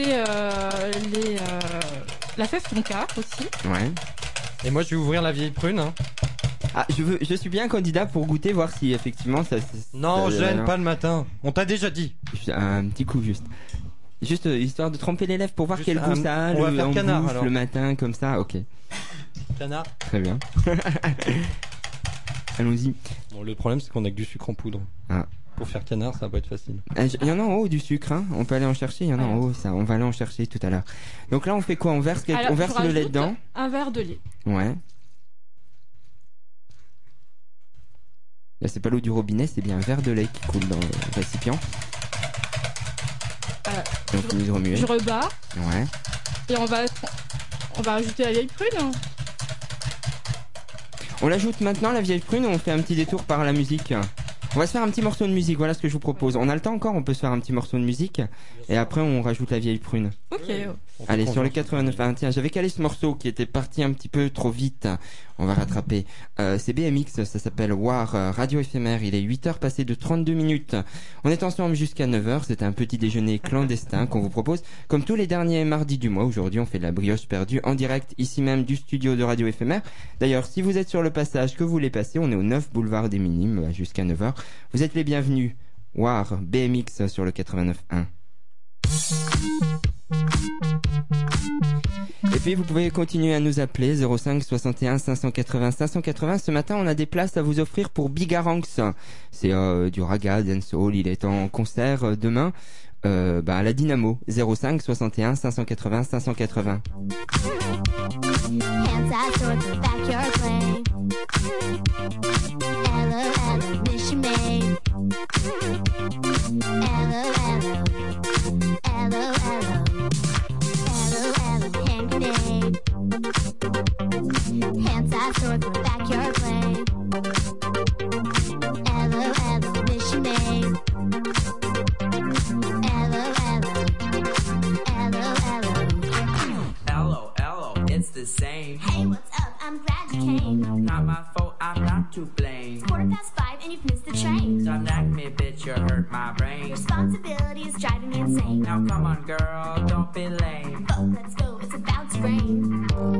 S8: la fève tonka aussi.
S7: Ouais.
S9: Et moi je vais ouvrir la vieille prune. Hein.
S7: Ah, je suis bien candidat pour goûter, voir si effectivement ça.
S9: Non, gêne pas le matin. On t'a déjà dit.
S7: Un petit coup juste. Juste histoire de tremper les lèvres pour voir quel goût ça a.
S9: On va faire canard
S7: bouffe
S9: alors.
S7: Le matin comme ça, ok.
S9: Canard.
S7: Très bien. Allons-y.
S9: Bon, le problème c'est qu'on a que du sucre en poudre.
S7: Ah.
S9: Pour faire canard, ça va pas être facile.
S7: Il y en a en haut du sucre, hein. On peut aller en chercher. Il y en a en haut, ça. On va aller en chercher tout à l'heure. Donc là, on fait quoi? On verse le lait dedans.
S8: Un verre de lait.
S7: Ouais. Là, c'est pas l'eau du robinet, c'est bien un verre de lait qui coule dans le récipient. Donc on finit de remuer.
S8: Je rebats.
S7: Ouais.
S8: Et on va ajouter la vieille prune.
S7: On l'ajoute maintenant, la vieille prune, ou on fait un petit détour par la musique? On va se faire un petit morceau de musique, voilà ce que je vous propose. On a le temps encore, on peut se faire un petit morceau de musique, et après on rajoute la vieille prune.
S8: Ok.
S7: Allez, sur le 89. Ah, tiens, j'avais calé ce morceau qui était parti un petit peu trop vite. On va rattraper. C'est BMX, ça s'appelle War, radio éphémère. Il est 8h passé de 32 minutes. On est ensemble jusqu'à 9h. C'est un petit déjeuner clandestin qu'on vous propose. Comme tous les derniers mardis du mois, aujourd'hui on fait de la brioche perdue en direct ici même du studio de radio éphémère. D'ailleurs, si vous êtes sur le passage, que vous voulez passer, on est au 9 boulevard des Minimes jusqu'à 9h. Vous êtes les bienvenus. War, BMX sur le 89.1. Et puis vous pouvez continuer à nous appeler 05 61 580 580. Ce matin on a des places à vous offrir pour Bigaranx. C'est du raga, dancehall. Il est en concert demain à la Dynamo. 05 61 580 580.
S18: Hands I sort the backyard play. Hello, hello, mission made. Hello, hello. Hello, hello.
S19: Hello, hello, it's the same.
S18: Hey, what's up? I'm glad you came.
S19: Not my fault, I'm not to blame.
S18: 5:15 and you've missed the train.
S19: Stop nagging me, bitch, you hurt my brain.
S18: Responsibility is driving me insane.
S19: Now come on, girl, don't be lame.
S18: But let's go, it's about to rain.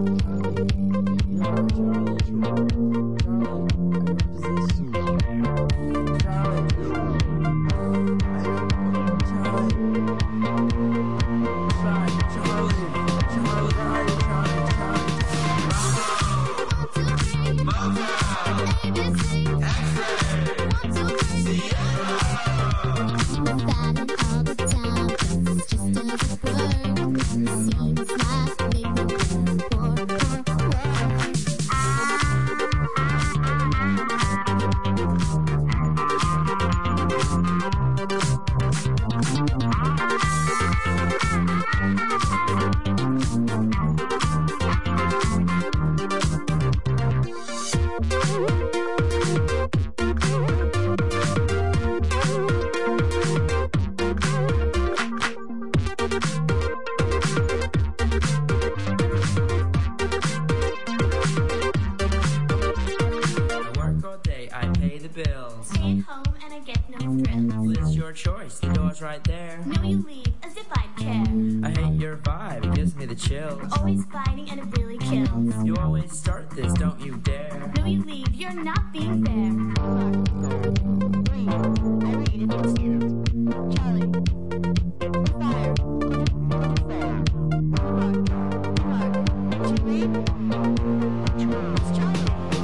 S19: Right there.
S18: No, you leave, as if I'd care.
S19: I hate your vibe, it gives me the chills.
S18: Always fighting and it really kills.
S19: You always start this, don't you dare.
S18: No, you leave, you're not being fair. Irene, it's you. Charlie. Fire. Did you leave? It's Charlie.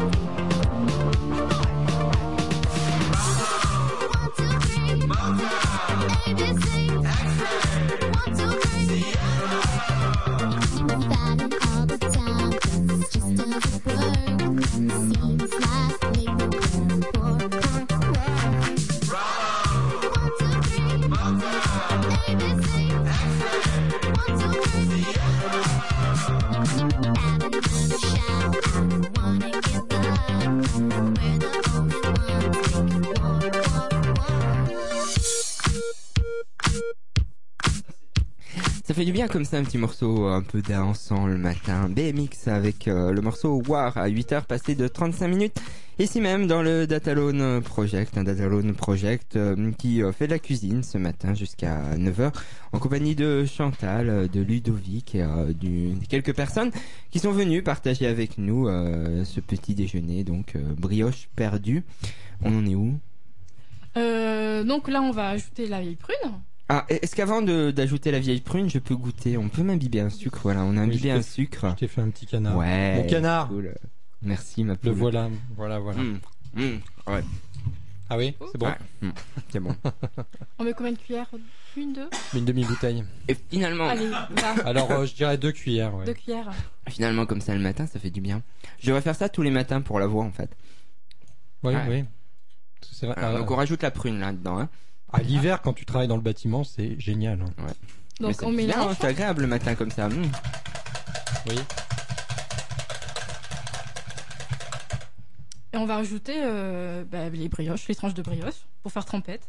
S7: Ça fait du bien comme ça, un petit morceau un peu dansant le matin. BMX avec le morceau War à 8h passé de 35 minutes. Ici même dans le Datalone Project, un Datalone Project qui fait de la cuisine ce matin jusqu'à 9h en compagnie de Chantal, de Ludovic et de quelques personnes qui sont venues partager avec nous ce petit déjeuner, donc brioche perdue. On en est où?
S8: Donc là on va ajouter la vieille prune.
S7: Ah, est-ce qu'avant d'ajouter la vieille prune, je peux goûter? On peut m'imbiber un sucre, voilà, on a imbibé un sucre.
S9: Je t'ai fait un petit canard.
S7: Ouais.
S9: Mon canard.
S7: Cool. Merci ma poule.
S9: Le voilà. Ouais. Ah oui, c'est bon.
S7: Ouais. C'est bon.
S8: On met combien de cuillères? Une, deux?
S9: Une demi-bouteille.
S7: Et finalement.
S8: Allez, va.
S9: Alors je dirais 2 cuillères. Ouais.
S8: 2 cuillères.
S7: Finalement, comme ça le matin, ça fait du bien. Je devrais faire ça tous les matins pour la voix en fait.
S9: Oui,
S7: ouais.
S9: oui. C'est vrai.
S7: Donc on rajoute la prune là-dedans. Hein.
S9: À l'hiver, quand tu travailles dans le bâtiment, c'est génial. Hein.
S7: Ouais.
S8: Donc on mélange.
S7: Bien, c'est agréable le matin comme ça.
S9: Oui.
S8: Et on va rajouter les brioches, les tranches de brioche pour faire trempette.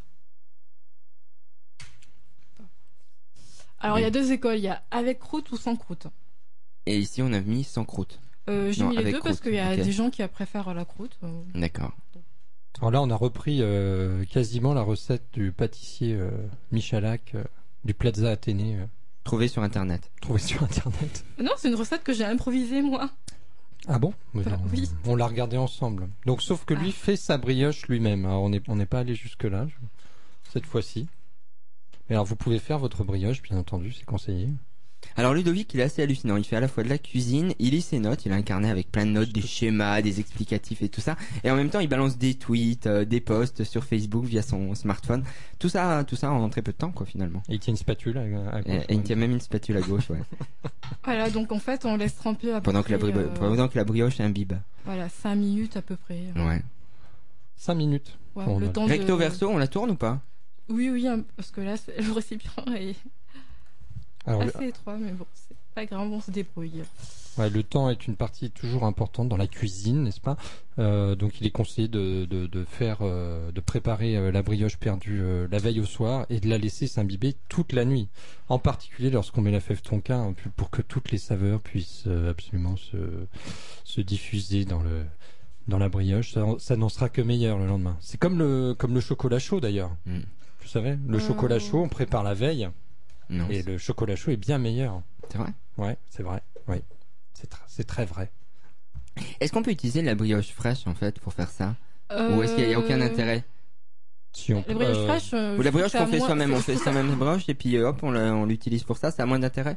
S8: Alors il y a 2 écoles, il y a avec croûte ou sans croûte.
S7: Et ici on a mis sans croûte.
S8: J'ai mis les 2 parce qu'il y a des gens qui préfèrent la croûte.
S7: D'accord.
S9: Alors là on a repris quasiment la recette du pâtissier Michalak du Plaza Athénée.
S7: Trouvé sur internet.
S9: Non,
S8: c'est une recette que j'ai improvisée moi.
S9: Ah bon?
S8: Oui.
S9: On l'a regardé ensemble. Donc sauf que lui fait sa brioche lui-même. Alors, on n'est pas allé jusque là cette fois-ci. Mais alors vous pouvez faire votre brioche, bien entendu, c'est conseillé.
S7: Alors Ludovic, il est assez hallucinant. Il fait à la fois de la cuisine, il lit ses notes, il a un carnet avec plein de notes, des schémas, des explicatifs et tout ça. Et en même temps, il balance des tweets, des posts sur Facebook via son smartphone. Tout ça en très peu de temps, quoi, finalement.
S9: Et il tient une spatule à gauche.
S7: Et il tient même une spatule à gauche, ouais.
S8: Voilà, donc en fait, on laisse tremper à peu
S7: pendant
S8: près...
S7: pendant que la brioche imbibe.
S8: Voilà, 5 minutes à peu près.
S7: Ouais.
S9: 5 minutes.
S8: Ouais, le temps
S7: recto verso, on la tourne ou pas?
S8: Oui, parce que là, le récipient est assez étroit, mais bon, c'est pas grave, on se débrouille.
S9: Ouais, le temps est une partie toujours importante dans la cuisine, n'est-ce pas? Donc il est conseillé de préparer la brioche perdue la veille au soir et de la laisser s'imbiber toute la nuit. En particulier lorsqu'on met la fève tonka, hein, pour que toutes les saveurs puissent absolument se diffuser dans la brioche. Ça n'en sera que meilleur le lendemain. C'est comme le chocolat chaud d'ailleurs. Vous savez, le chocolat chaud, on prépare la veille. Non, et le chocolat chaud est bien meilleur.
S7: C'est vrai?
S9: Ouais, c'est vrai. Oui. C'est très vrai.
S7: Est-ce qu'on peut utiliser la brioche fraîche en fait pour faire ça? Ou est-ce qu'il n'y a aucun intérêt?
S9: Si on
S8: la brioche fraîche.
S7: Ou la brioche qu'on fait soi-même, on fait soi-même brioche et puis hop, on l'utilise pour ça, ça a moins d'intérêt?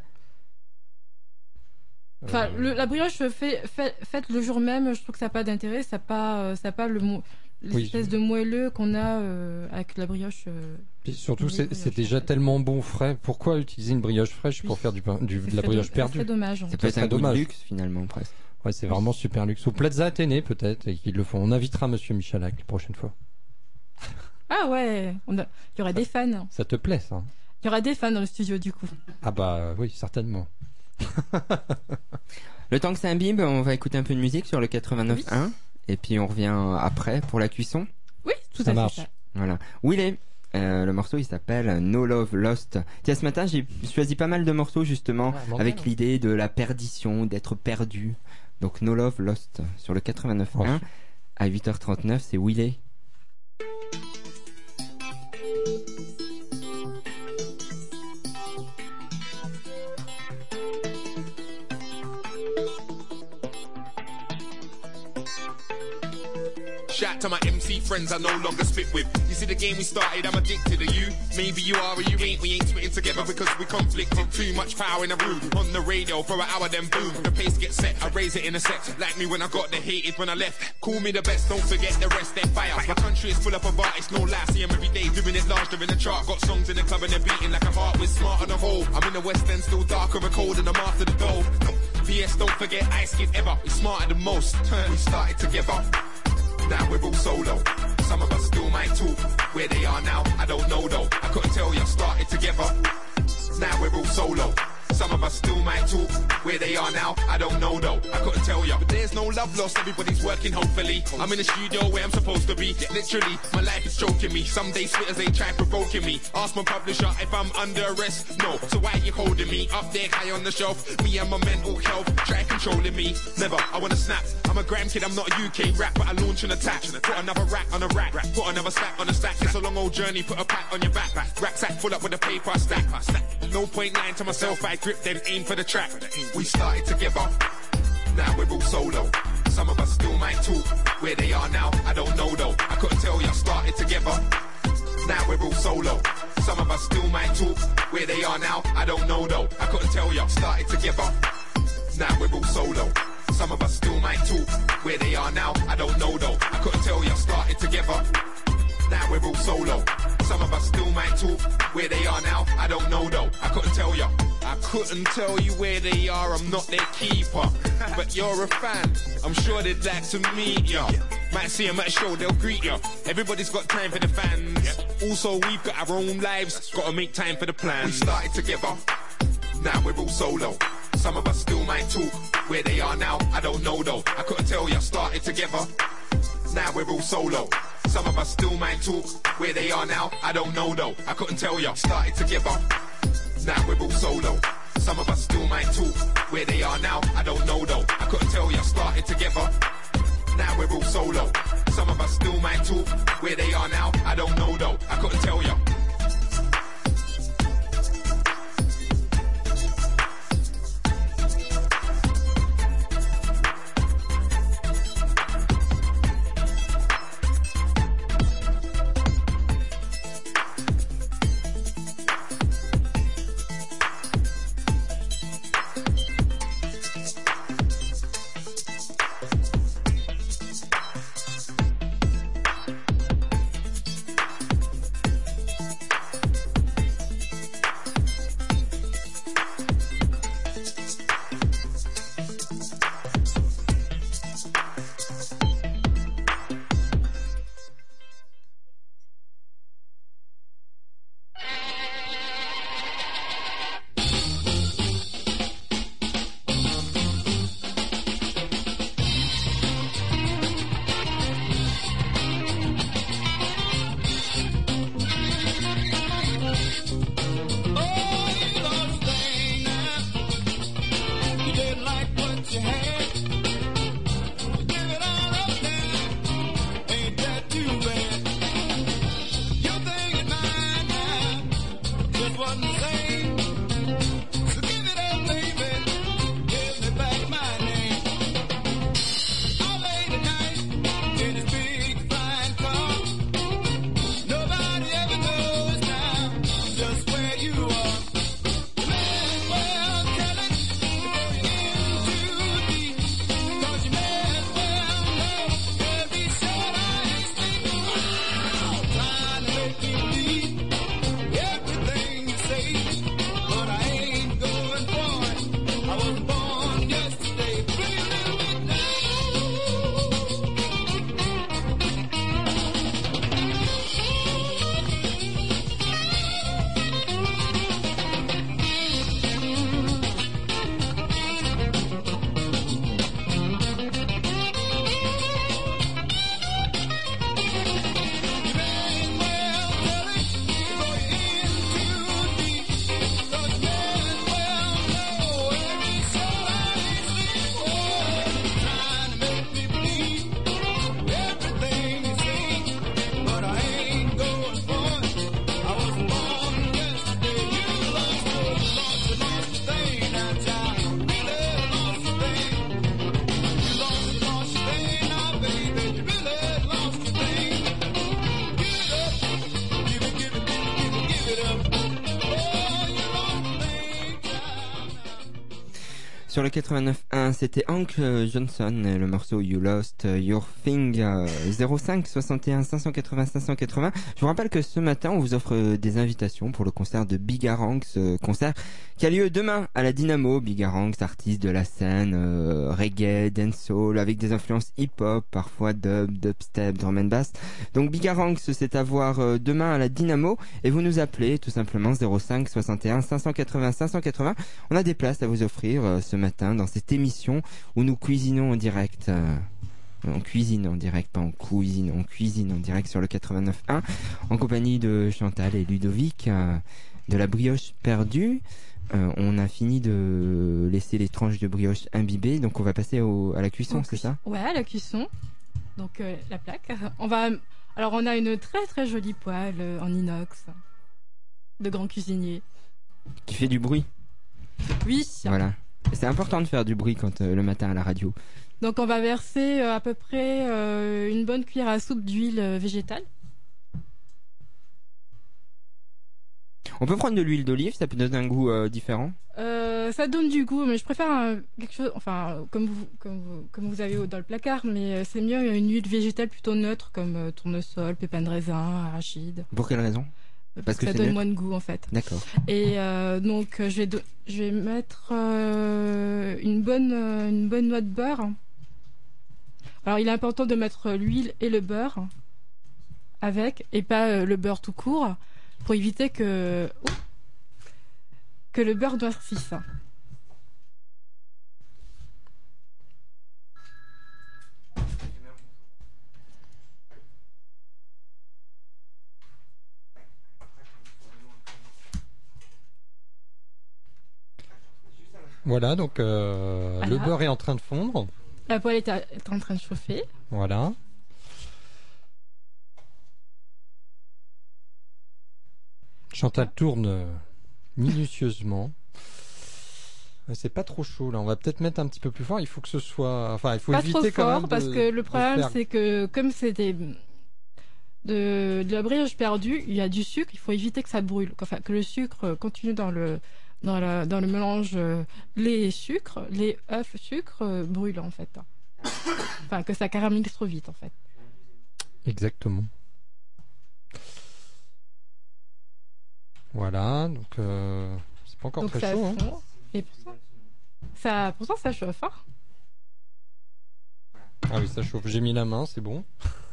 S8: Enfin, la brioche faite le jour même, je trouve que ça n'a pas d'intérêt, ça n'a pas l'espèce de moelleux qu'on a avec la brioche.
S9: Puis surtout, c'est déjà tellement bon frais. Pourquoi utiliser une brioche fraîche pour faire de la brioche perdue?
S8: C'est dommage.
S7: Ça peut être un goût de luxe finalement presque.
S9: Ouais, c'est vraiment super luxe. Au Plaza Athénée peut-être, et qu'ils le font. On invitera Monsieur Michalak la prochaine fois.
S8: Ah ouais, il y aura des fans.
S9: Ça te plaît ça?
S8: Il y aura des fans dans le studio du coup.
S9: Ah bah oui, certainement.
S7: Le temps que ça imbibe, on va écouter un peu de musique sur le 89.1 et puis on revient après pour la cuisson.
S8: Oui, tout à fait.
S9: Marche.
S7: Voilà. Où il est le morceau il s'appelle No Love Lost. Tiens, ce matin j'ai choisi pas mal de morceaux justement avec l'idée de la perdition, d'être perdu. Donc No Love Lost sur le 89.1 à 8h39, c'est Willy.
S20: Shout to my MC friends I no longer spit with. You see the game we started, I'm addicted to you. Maybe you are or you ain't, we ain't spitting together because we conflicted. Too much power in the room. On the radio for an hour then boom. The pace gets set, I raise it in a sec. Like me when I got the hated when I left. Call me the best, don't forget the rest, they're fire. My country is full up of artists, no lie. See them every day, doing it larger in the chart. Got songs in the club and they're beating like a heart with smart on the whole. I'm in the West End, still darker and cold and I'm after the dough. PS, don't forget Ice Kid ever. He's smarter than most. We started together. Now we're all solo. Some of us still might talk. Where they are now, I don't know though. I couldn't tell you, started together. Now we're all solo. Some of us still might talk. Where they are now, I don't know though. I couldn't tell you. But there's no love lost, everybody's working hopefully. I'm in the studio where I'm supposed to be. Literally, my life is choking me. Some days spitters ain't try provoking me. Ask my publisher if I'm under arrest. No, so why you holding me? Up there high on the shelf. Me and my mental health, try controlling me. Never, I wanna snap. I'm a gram kid, I'm not a UK rap, but I launch an attack. Put another rack on a rack. Put another stack on a stack. It's a long old journey, put a pack on your back. Rack sack full up with a paper stack. No point lying to myself, I grip then aim for the track. We started together, now we're all solo. Some of us still might talk. Where they are now, I don't know though. I couldn't tell you, started together. Now we're all solo. Some of us still might talk. Where they are now, I don't know though. I couldn't tell you, started together. Now we're all solo. Some of us still might talk. Where they are now, I don't know though. I couldn't tell you, started together. Now we're all solo. Some of us still might talk. Where they are now, I don't know though. I couldn't tell you. I couldn't tell you where they are, I'm not their keeper. But you're a fan, I'm sure they'd like to meet ya. Might see them at a show, they'll greet ya. Everybody's got time for the fans. Also, we've got our own lives, gotta make time for the plans. We started together, now we're all solo. Some of us still might talk. Where they are now, I don't know though. I couldn't tell ya, started together. Now we're all solo. Some of us still might talk. Where they are now, I don't know though. I couldn't tell ya. Started together. Now we're all solo. Some of us still might talk. Where they are now, I don't know though. I couldn't tell ya. Started together. Now we're all solo. Some of us still might talk. Where they are now, I don't know though. I couldn't tell ya.
S7: Sur le 89.1, c'était Hank Johnson, le morceau You Lost Your Thing, 05 61 580 580. Je vous rappelle que ce matin, on vous offre des invitations pour le concert de Bigaranx, concert qui a lieu demain à la Dynamo. Bigaranx, artiste de la scène reggae, dancehall, avec des influences hip-hop, parfois dub, dubstep, drum and bass. Donc Bigaranx, c'est à voir demain à la Dynamo, et vous nous appelez tout simplement 05 61 580 580. On a des places à vous offrir ce matin dans cette émission où nous cuisinons en direct. On cuisine en direct, pas en cuisine, on cuisine en direct sur le 89.1 en compagnie de Chantal et Ludovic de la brioche perdue. On a fini de laisser les tranches de brioche imbibées, donc on va passer à la cuisson, c'est ça ?
S8: Ouais, à la cuisson. Donc la plaque. On a une très très jolie poêle en inox de grand cuisinier.
S7: Qui fait du bruit.
S8: Oui.
S7: Voilà. C'est important de faire du bruit quand le matin à la radio.
S8: Donc on va verser à peu près une bonne cuillère à soupe d'huile végétale.
S7: On peut prendre de l'huile d'olive, ça peut donner un goût différent.
S8: Ça donne du goût, mais je préfère quelque chose, enfin comme vous avez dans le placard, mais c'est mieux une huile végétale plutôt neutre comme tournesol, pépins de raisin, arachide.
S7: Pour quelle raison ?
S8: Parce que ça donne moins de goût en fait.
S7: D'accord.
S8: Et donc je vais mettre une bonne noix de beurre. Alors il est important de mettre l'huile et le beurre avec, et pas le beurre tout court, pour éviter que le beurre noircisse.
S9: Voilà, donc le beurre est en train de fondre.
S8: La poêle est en train de chauffer.
S9: Voilà. Chantal tourne minutieusement. C'est pas trop chaud là, on va peut-être mettre un petit peu plus fort. Il faut que ce soit, enfin, il faut
S8: pas
S9: éviter
S8: trop
S9: quand
S8: fort
S9: même
S8: parce que le problème c'est que comme c'était de la brioche perdue, il y a du sucre, il faut éviter que ça brûle, enfin que le sucre continue dans le mélange lait et sucre, lait, œuf, sucre brûle en fait. Enfin que ça caramélise trop vite en fait.
S9: Exactement. Voilà, donc c'est pas encore
S8: donc
S9: très chaud. Hein.
S8: Et pourtant ça chauffe. Hein.
S9: Ah oui, ça chauffe. J'ai mis la main, c'est bon.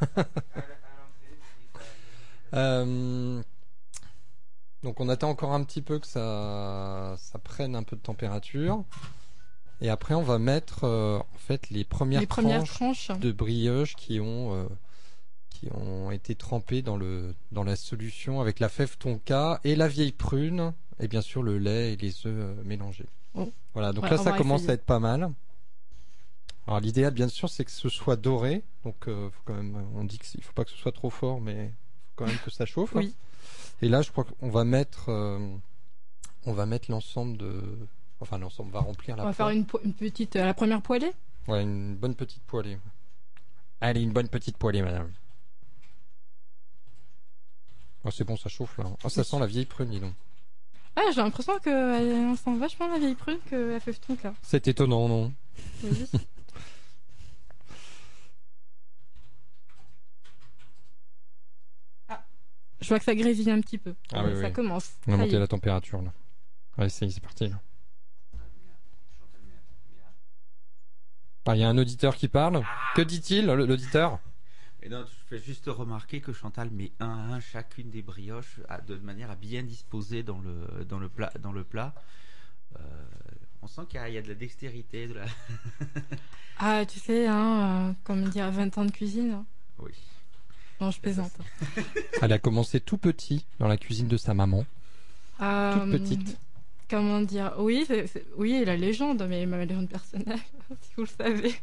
S9: Donc on attend encore un petit peu que ça prenne un peu de température. Et après on va mettre en fait les premières tranches de brioche qui ont été trempées dans la solution avec la fève tonka et la vieille prune et bien sûr le lait et les œufs mélangés. Oh. Voilà, donc là ça commence à être pas mal. Alors l'idéal bien sûr c'est que ce soit doré, donc faut quand même, on dit qu'il faut pas que ce soit trop fort, mais faut quand même que ça chauffe.
S8: Oui.
S9: Et là je crois qu'on va mettre l'ensemble enfin l'ensemble va remplir la.
S8: On va faire une petite la première poêlée.
S9: Ouais, une bonne petite poêlée. Allez, une bonne petite poêlée, madame. Oh, c'est bon, ça chauffe là. Oh, ça sent la vieille prune, dis donc.
S8: Ah, j'ai l'impression qu'elle sent vachement la vieille prune que la fève tonka.
S9: C'est étonnant, non?
S8: Oui. Je vois que ça grésille un petit peu.
S9: Ah, oui,
S8: ça commence.
S9: On va monter la température là. Allez, c'est parti là. Il y a un auditeur qui parle. Que dit-il, l'auditeur?
S16: Et donc, je fais juste remarquer que Chantal met un à un chacune des brioches de manière à bien disposer dans le plat. On sent qu'il y a de la dextérité.
S8: Ah, tu sais, comme dire, 20 ans de cuisine. Hein.
S16: Oui.
S8: Non, je plaisante.
S9: Elle a commencé tout petit dans la cuisine de sa maman. Toute petite.
S8: Comment dire? Oui, oui, la légende, mais ma légende personnelle, si vous le savez.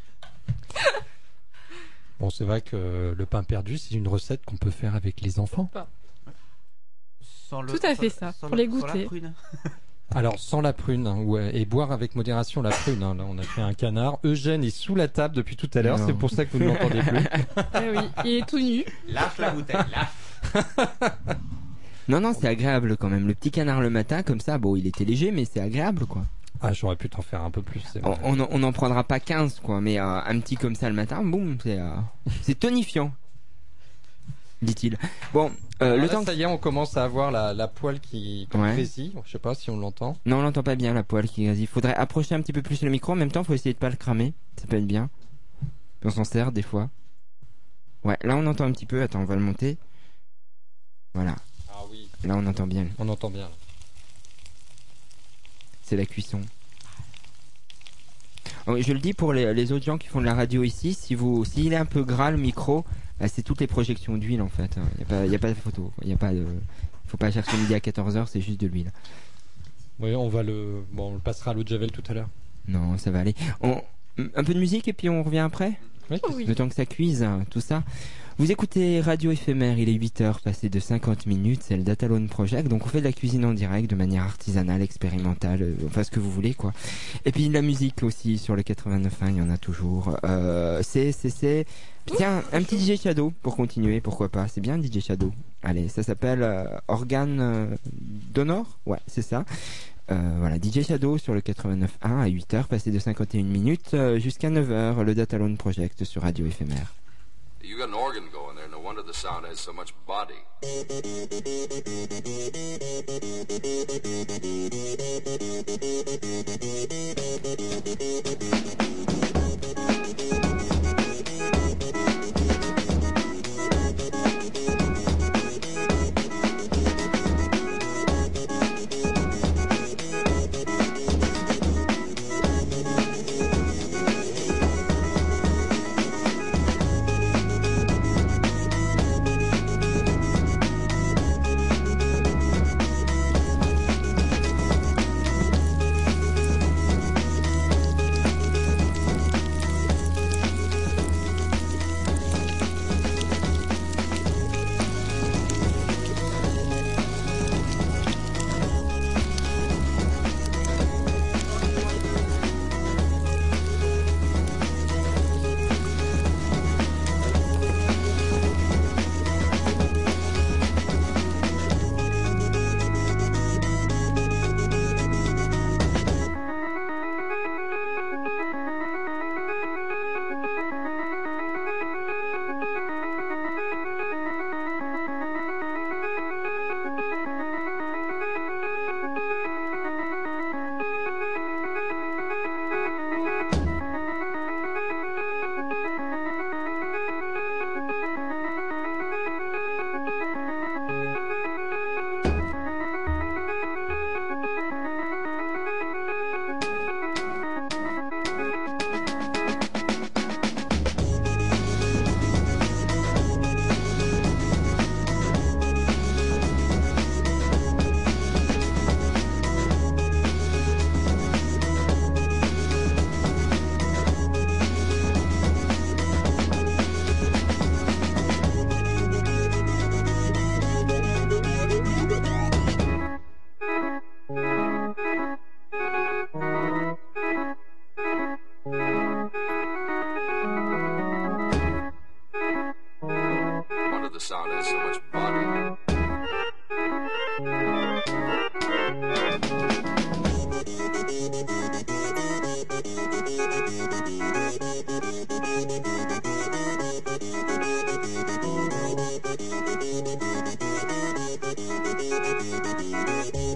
S9: Bon, c'est vrai que le pain perdu, c'est une recette qu'on peut faire avec les enfants.
S8: Tout à fait ça, pour les goûter.
S9: Alors, sans la prune, et boire avec modération la prune. Là, on a fait un canard. Eugène est sous la table depuis tout à l'heure, c'est pour ça que vous ne l'entendez plus.
S8: Eh oui, il est tout nu.
S16: Lâche la bouteille, lâche.
S7: Non, c'est agréable quand même. Le petit canard le matin, comme ça, bon, il était léger, mais c'est agréable, quoi.
S9: Ah, j'aurais pu t'en faire un peu plus.
S7: On n'en prendra pas 15, quoi, mais un petit comme ça le matin, boum, c'est tonifiant, dit-il. Bon,
S9: le temps ça y est, on commence à avoir la poêle qui grésille. Je sais pas si on l'entend.
S7: Non, on l'entend pas bien, la poêle qui grésille. Faudrait approcher un petit peu plus le micro. En même temps, faut essayer de pas le cramer. Ça peut être bien. On s'en sert des fois. Ouais, là on entend un petit peu. Attends, on va le monter. Voilà.
S9: Ah oui.
S7: Là on entend bien.
S9: On entend bien.
S7: C'est la cuisson. Je le dis pour les autres gens qui font de la radio ici, s'il est un peu gras le micro, c'est toutes les projections d'huile en fait. Il y a pas de photo. Faut pas chercher midi à 14h, c'est juste de l'huile.
S9: Oui, on le passera à l'eau de Javel tout à l'heure.
S7: Non, ça va aller. Un peu de musique et puis on revient après.
S9: Oui.
S7: Le temps que ça cuise, tout ça. Vous écoutez Radio Éphémère, il est 8h, passé de 50 minutes, c'est le Datalone Project, donc on fait de la cuisine en direct, de manière artisanale, expérimentale, enfin ce que vous voulez, quoi. Et puis de la musique aussi, sur le 89.1, il y en a toujours. Tiens, un petit DJ Shadow, pour continuer, pourquoi pas, c'est bien DJ Shadow. Allez, ça s'appelle Organe d'Honneur, ouais, c'est ça. Voilà, DJ Shadow sur le 89.1 à 8h, passé de 51 minutes jusqu'à 9h, le Datalone Project sur Radio Éphémère.
S21: You got an organ going there, no wonder the sound has so much body.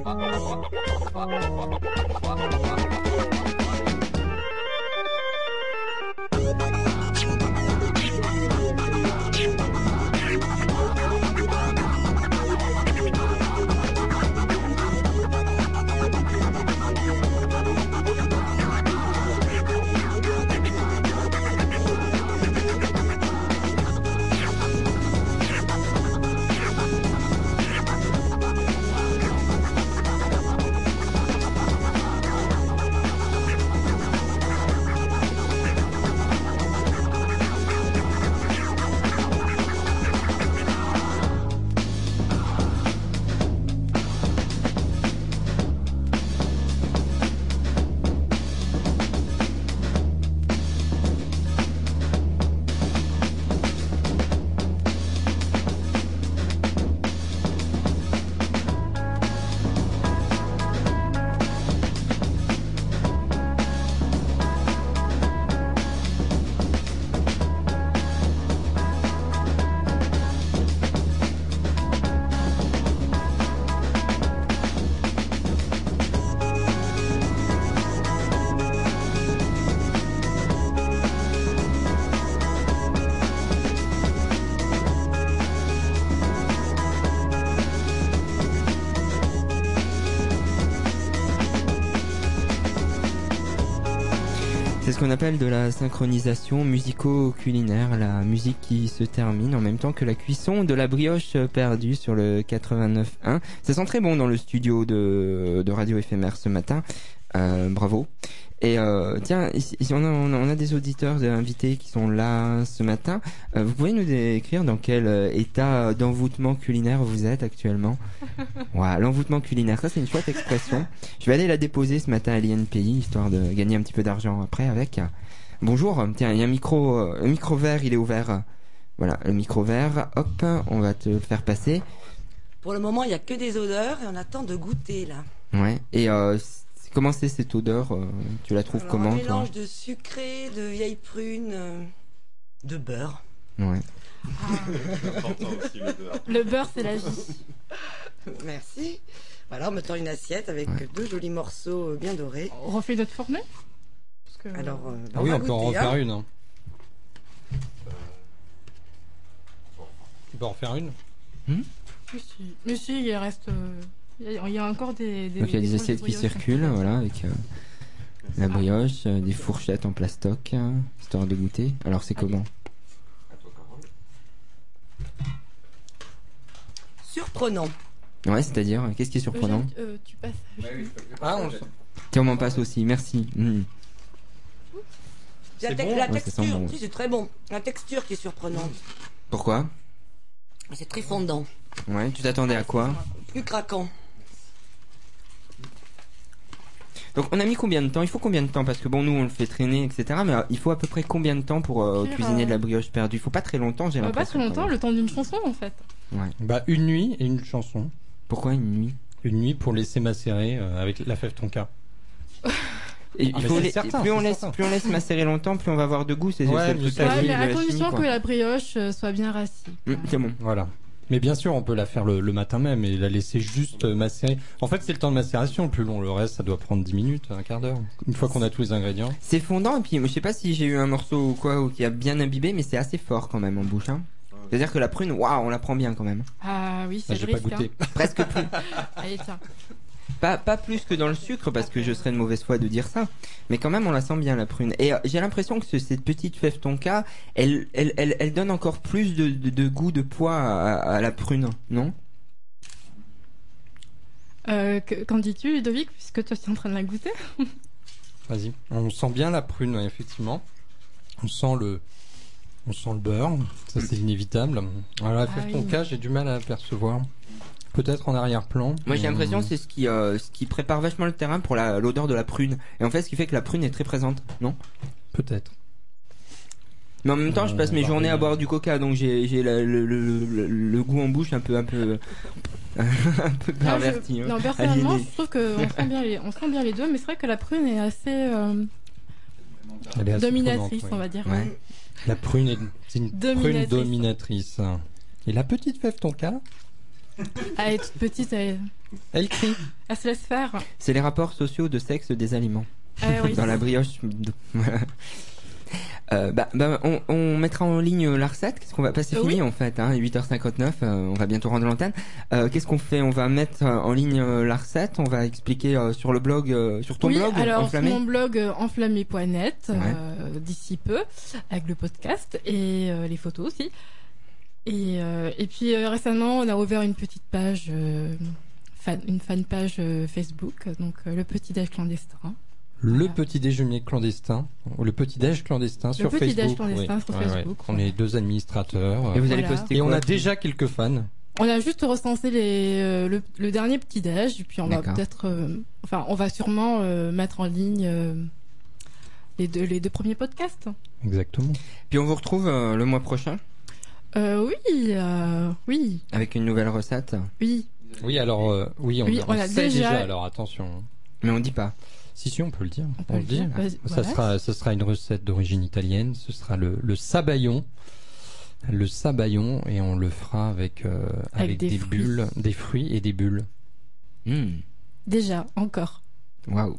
S7: C'est ce qu'on appelle de la synchronisation musico-culinaire, la musique qui se termine en même temps que la cuisson de la brioche perdue sur le 89.1. Ça sent très bon dans le studio de Radio Éphémère ce matin. Bravo. Et tiens, ici, on a des auditeurs invités qui sont là ce matin. Vous pouvez nous décrire dans quel état d'envoûtement culinaire vous êtes actuellement? Ouais, l'envoûtement culinaire, ça c'est une chouette expression. Je vais aller la déposer ce matin à l'INPI, histoire de gagner un petit peu d'argent après avec. Bonjour, tiens, il y a un micro vert, il est ouvert. Voilà, le micro vert, hop, on va te le faire passer.
S1: Pour le moment, il n'y a que des odeurs et on attend de goûter là.
S7: Ouais, et comment c'est cette odeur? Tu la trouves comment,
S1: un mélange
S7: toi?
S1: de sucré, de vieilles prunes, de beurre.
S7: Ouais.
S8: Le beurre, c'est la vie.
S1: Merci. Voilà, en mettant une assiette avec deux jolis morceaux bien dorés.
S8: On refait notre fournée?
S1: Alors,
S9: ah oui, on peut en refaire une. Hein. Tu peux en refaire une?
S8: Mais si, il reste... Il y a encore des...
S7: Donc il y a des assiettes qui circulent, voilà, avec la brioche, des fourchettes en plastoc, histoire de goûter. Alors c'est comment?
S1: Surprenant.
S7: Ouais, c'est-à-dire, qu'est-ce qui est surprenant?
S8: Tu passes.
S7: Tiens, on m'en passe aussi, merci.
S1: La texture, bon. Si, c'est très bon. La texture qui est surprenante.
S7: Pourquoi?
S1: C'est très fondant.
S7: Ouais, tu t'attendais à quoi?
S1: Plus craquant.
S7: Donc on a mis combien de temps? Il faut combien de temps? Parce que bon, nous on le fait traîner, etc. Mais il faut à peu près combien de temps pour cuisiner de la brioche perdue? Il faut pas très longtemps, j'ai l'impression.
S8: Pas très longtemps, le temps d'une chanson en fait.
S7: Ouais.
S9: Bah une nuit et une chanson.
S7: Pourquoi une nuit?
S9: Une nuit pour laisser macérer avec la fève tonka.
S7: Et plus on laisse macérer longtemps, plus on va avoir de goût. C'est
S9: ouais,
S8: mais à condition que la brioche soit bien rassie.
S7: C'est bon.
S9: Voilà. Mais bien sûr, on peut la faire le matin même et la laisser juste macérer. En fait, c'est le temps de macération le plus long. Le reste, ça doit prendre 10 minutes, un quart d'heure. Une fois qu'on a tous les ingrédients.
S7: C'est fondant, et puis je sais pas si j'ai eu un morceau ou quoi, ou qui a bien imbibé, mais c'est assez fort quand même en bouche. Hein. C'est-à-dire que la prune, waouh, on la prend bien quand même.
S8: Ah oui, c'est
S9: j'ai pas goûté.
S8: Hein.
S7: Presque plus.
S8: Allez, tiens.
S7: Pas plus que dans le sucre, parce que je serais de mauvaise foi de dire ça. Mais quand même, on la sent bien, la prune. Et j'ai l'impression que cette petite fève tonka, elle donne encore plus de goût, de poids à la prune, non?
S8: Qu'en dis-tu, Ludovic, puisque toi tu es en train de la goûter?
S9: Vas-y. On sent bien la prune, effectivement. On sent le beurre, ça c'est inévitable. Alors la fève tonka, j'ai du mal à percevoir. Peut-être en arrière-plan.
S7: Moi j'ai l'impression que c'est ce qui prépare vachement le terrain pour l'odeur de la prune. Et en fait ce qui fait que la prune est très présente, non?
S9: Peut-être.
S7: Mais en même temps je passe mes journées à boire du coca, donc j'ai le goût en bouche un peu perverti.
S8: Non, personnellement je trouve qu'on sent bien les deux, mais c'est vrai que la prune est assez dominatrice, on va dire.
S7: Ouais.
S9: La prune c'est une prune dominatrice. Et la petite fève tonka?
S8: Elle est toute petite,
S9: Elle crie.
S8: Elle se laisse faire.
S7: C'est les rapports sociaux de sexe des aliments.
S8: Oui.
S7: Dans la brioche. Voilà. On mettra en ligne la recette. Qu'est-ce qu'on va passer fini en fait, 8h59. On va bientôt rendre l'antenne. Qu'est-ce qu'on fait? On va mettre en ligne la recette. On va expliquer sur le blog, sur ton blog.
S8: Alors
S7: Enflammé.
S8: sur mon blog enflammé.net d'ici peu avec le podcast et les photos aussi. Et puis récemment, on a ouvert une petite page, une fan page Facebook, donc le petit déj clandestin.
S9: Le petit déjeuner clandestin, ou le petit déj clandestin sur Facebook.
S8: Le petit déj clandestin sur Facebook.
S9: On est 2 administrateurs.
S7: Et vous allez poster
S9: et
S7: quoi,
S9: on a déjà quelques fans.
S8: On a juste recensé le dernier petit déj, et puis on va peut-être, on va sûrement mettre en ligne les deux premiers podcasts.
S9: Exactement.
S7: Puis on vous retrouve le mois prochain.
S8: Oui.
S7: Avec une nouvelle recette.
S8: Oui.
S9: Oui, alors on
S8: a
S9: sait
S8: déjà.
S9: Alors attention.
S7: Mais on dit pas.
S9: Si, on peut le dire.
S8: On le dit.
S9: Ça sera une recette d'origine italienne. Ce sera le sabayon. Le sabayon, et on le fera avec des bulles, des fruits et des bulles.
S8: Déjà, encore.
S7: Waouh.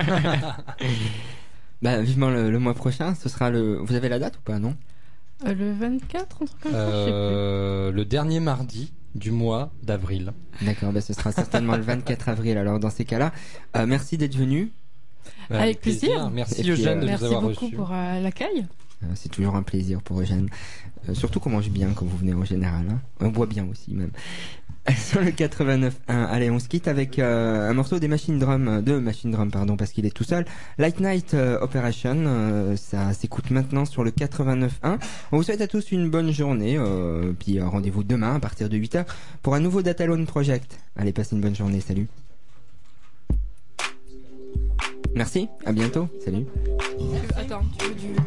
S7: Vivement le mois prochain. Ce sera Vous avez la date ou pas, non?
S8: Le 24, en tout cas. Je sais plus.
S9: Le dernier mardi du mois d'avril.
S7: D'accord, ce sera certainement le 24 avril. Alors dans ces cas-là, merci d'être venu.
S8: Avec plaisir.
S9: Merci Eugène de nous avoir reçus.
S8: Merci beaucoup pour l'accueil.
S7: C'est toujours un plaisir pour Eugène. Surtout qu'on mange bien quand vous venez en général. On boit bien aussi même. Sur le 89.1, allez, on se quitte avec un morceau des Machine Drum, parce qu'il est tout seul. Light Night Operation, ça s'écoute maintenant sur le 89.1. On vous souhaite à tous une bonne journée, puis rendez-vous demain à partir de 8h pour un nouveau Datalone Project. Allez, passez une bonne journée, salut. Merci, à bientôt, salut.
S8: Attends, tu veux du...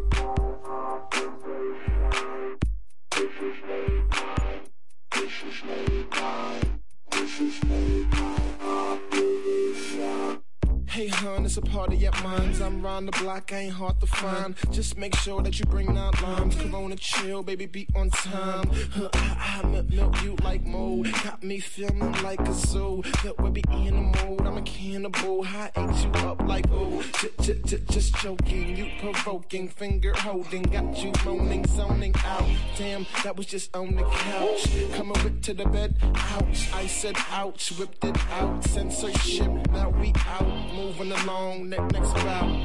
S13: Hey hun, it's a party at mine's. I'm round the block, I ain't hard to find. Just make sure that you bring 9 limes. Corona chill, baby, be on time. I milk you like mold. Got me feeling like a zoo. That we be in the mode. I'm a cannibal. I ate you up like oh. Just joking, you provoking, finger holding. Got you moaning, zoning out. Damn, that was just on the couch. Coming with to the bed, ouch. I said ouch, whipped it out. Censorship, now we out. Moving along, next route.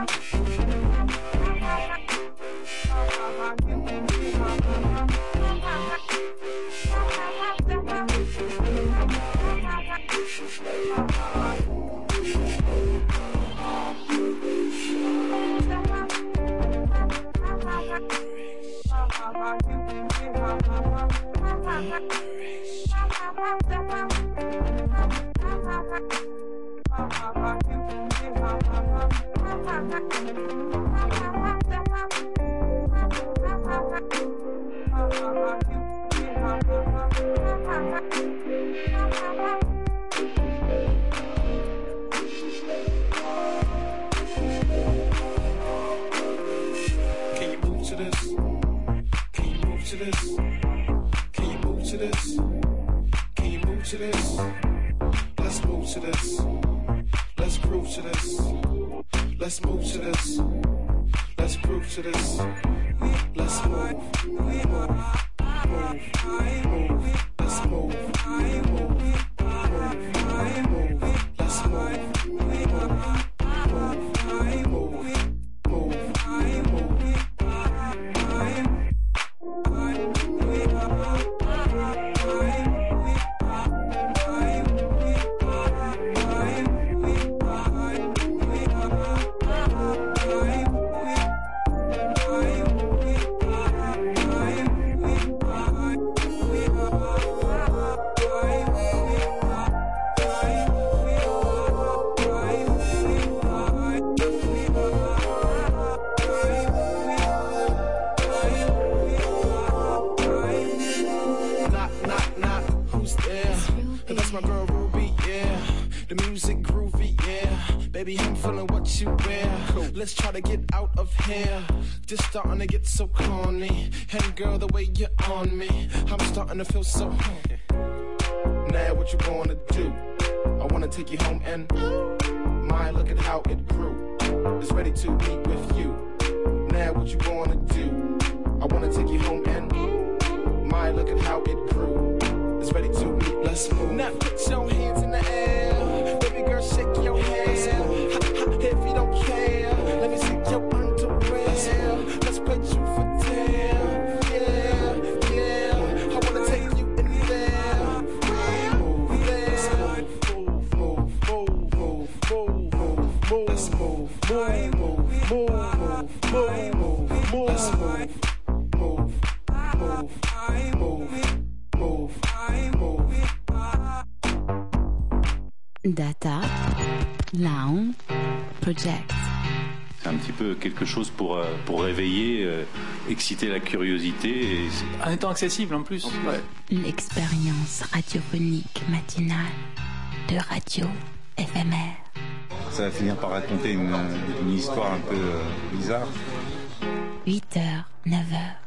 S13: Can you move to this? Can you move to this? Can you move to this? Can you move to this? Let's move to this. Let's groove to this. Let's move to this. Let's groove to this. Let's move. Move. Move. Move. Let's move. Move. Move. Move. Let's move. Move. my girl Ruby, yeah. The music groovy, yeah. Baby, I'm feeling what you wear. Let's try to get out of here. Just starting to get so corny. And girl, the way you're on me, I'm starting to feel so horny. Now what you wanna do. I wanna take you home and my, look at how it grew. It's ready to meet with you. Now what you wanna do? I wanna take you home and my, look at how it grew. It's ready to meet. Let's move. Now put your hands in the air, baby girl, shake your hair. If you don't care, let me see your underwear. Let's play truth or dare. Yeah, yeah. I wanna take you in there. Move there. Move, move, move, move, move, move, move. Let's move, move, move, move, move, move, move. Let's move, move, move, move, move, move.
S3: Data, Lounge, Project.
S4: C'est un petit peu quelque chose pour réveiller, exciter la curiosité, et en étant accessible en plus. Ouais.
S3: L'expérience radiophonique matinale de Radio Éphémère.
S5: Ça va finir par raconter une histoire un peu bizarre.
S3: 8h, 9h.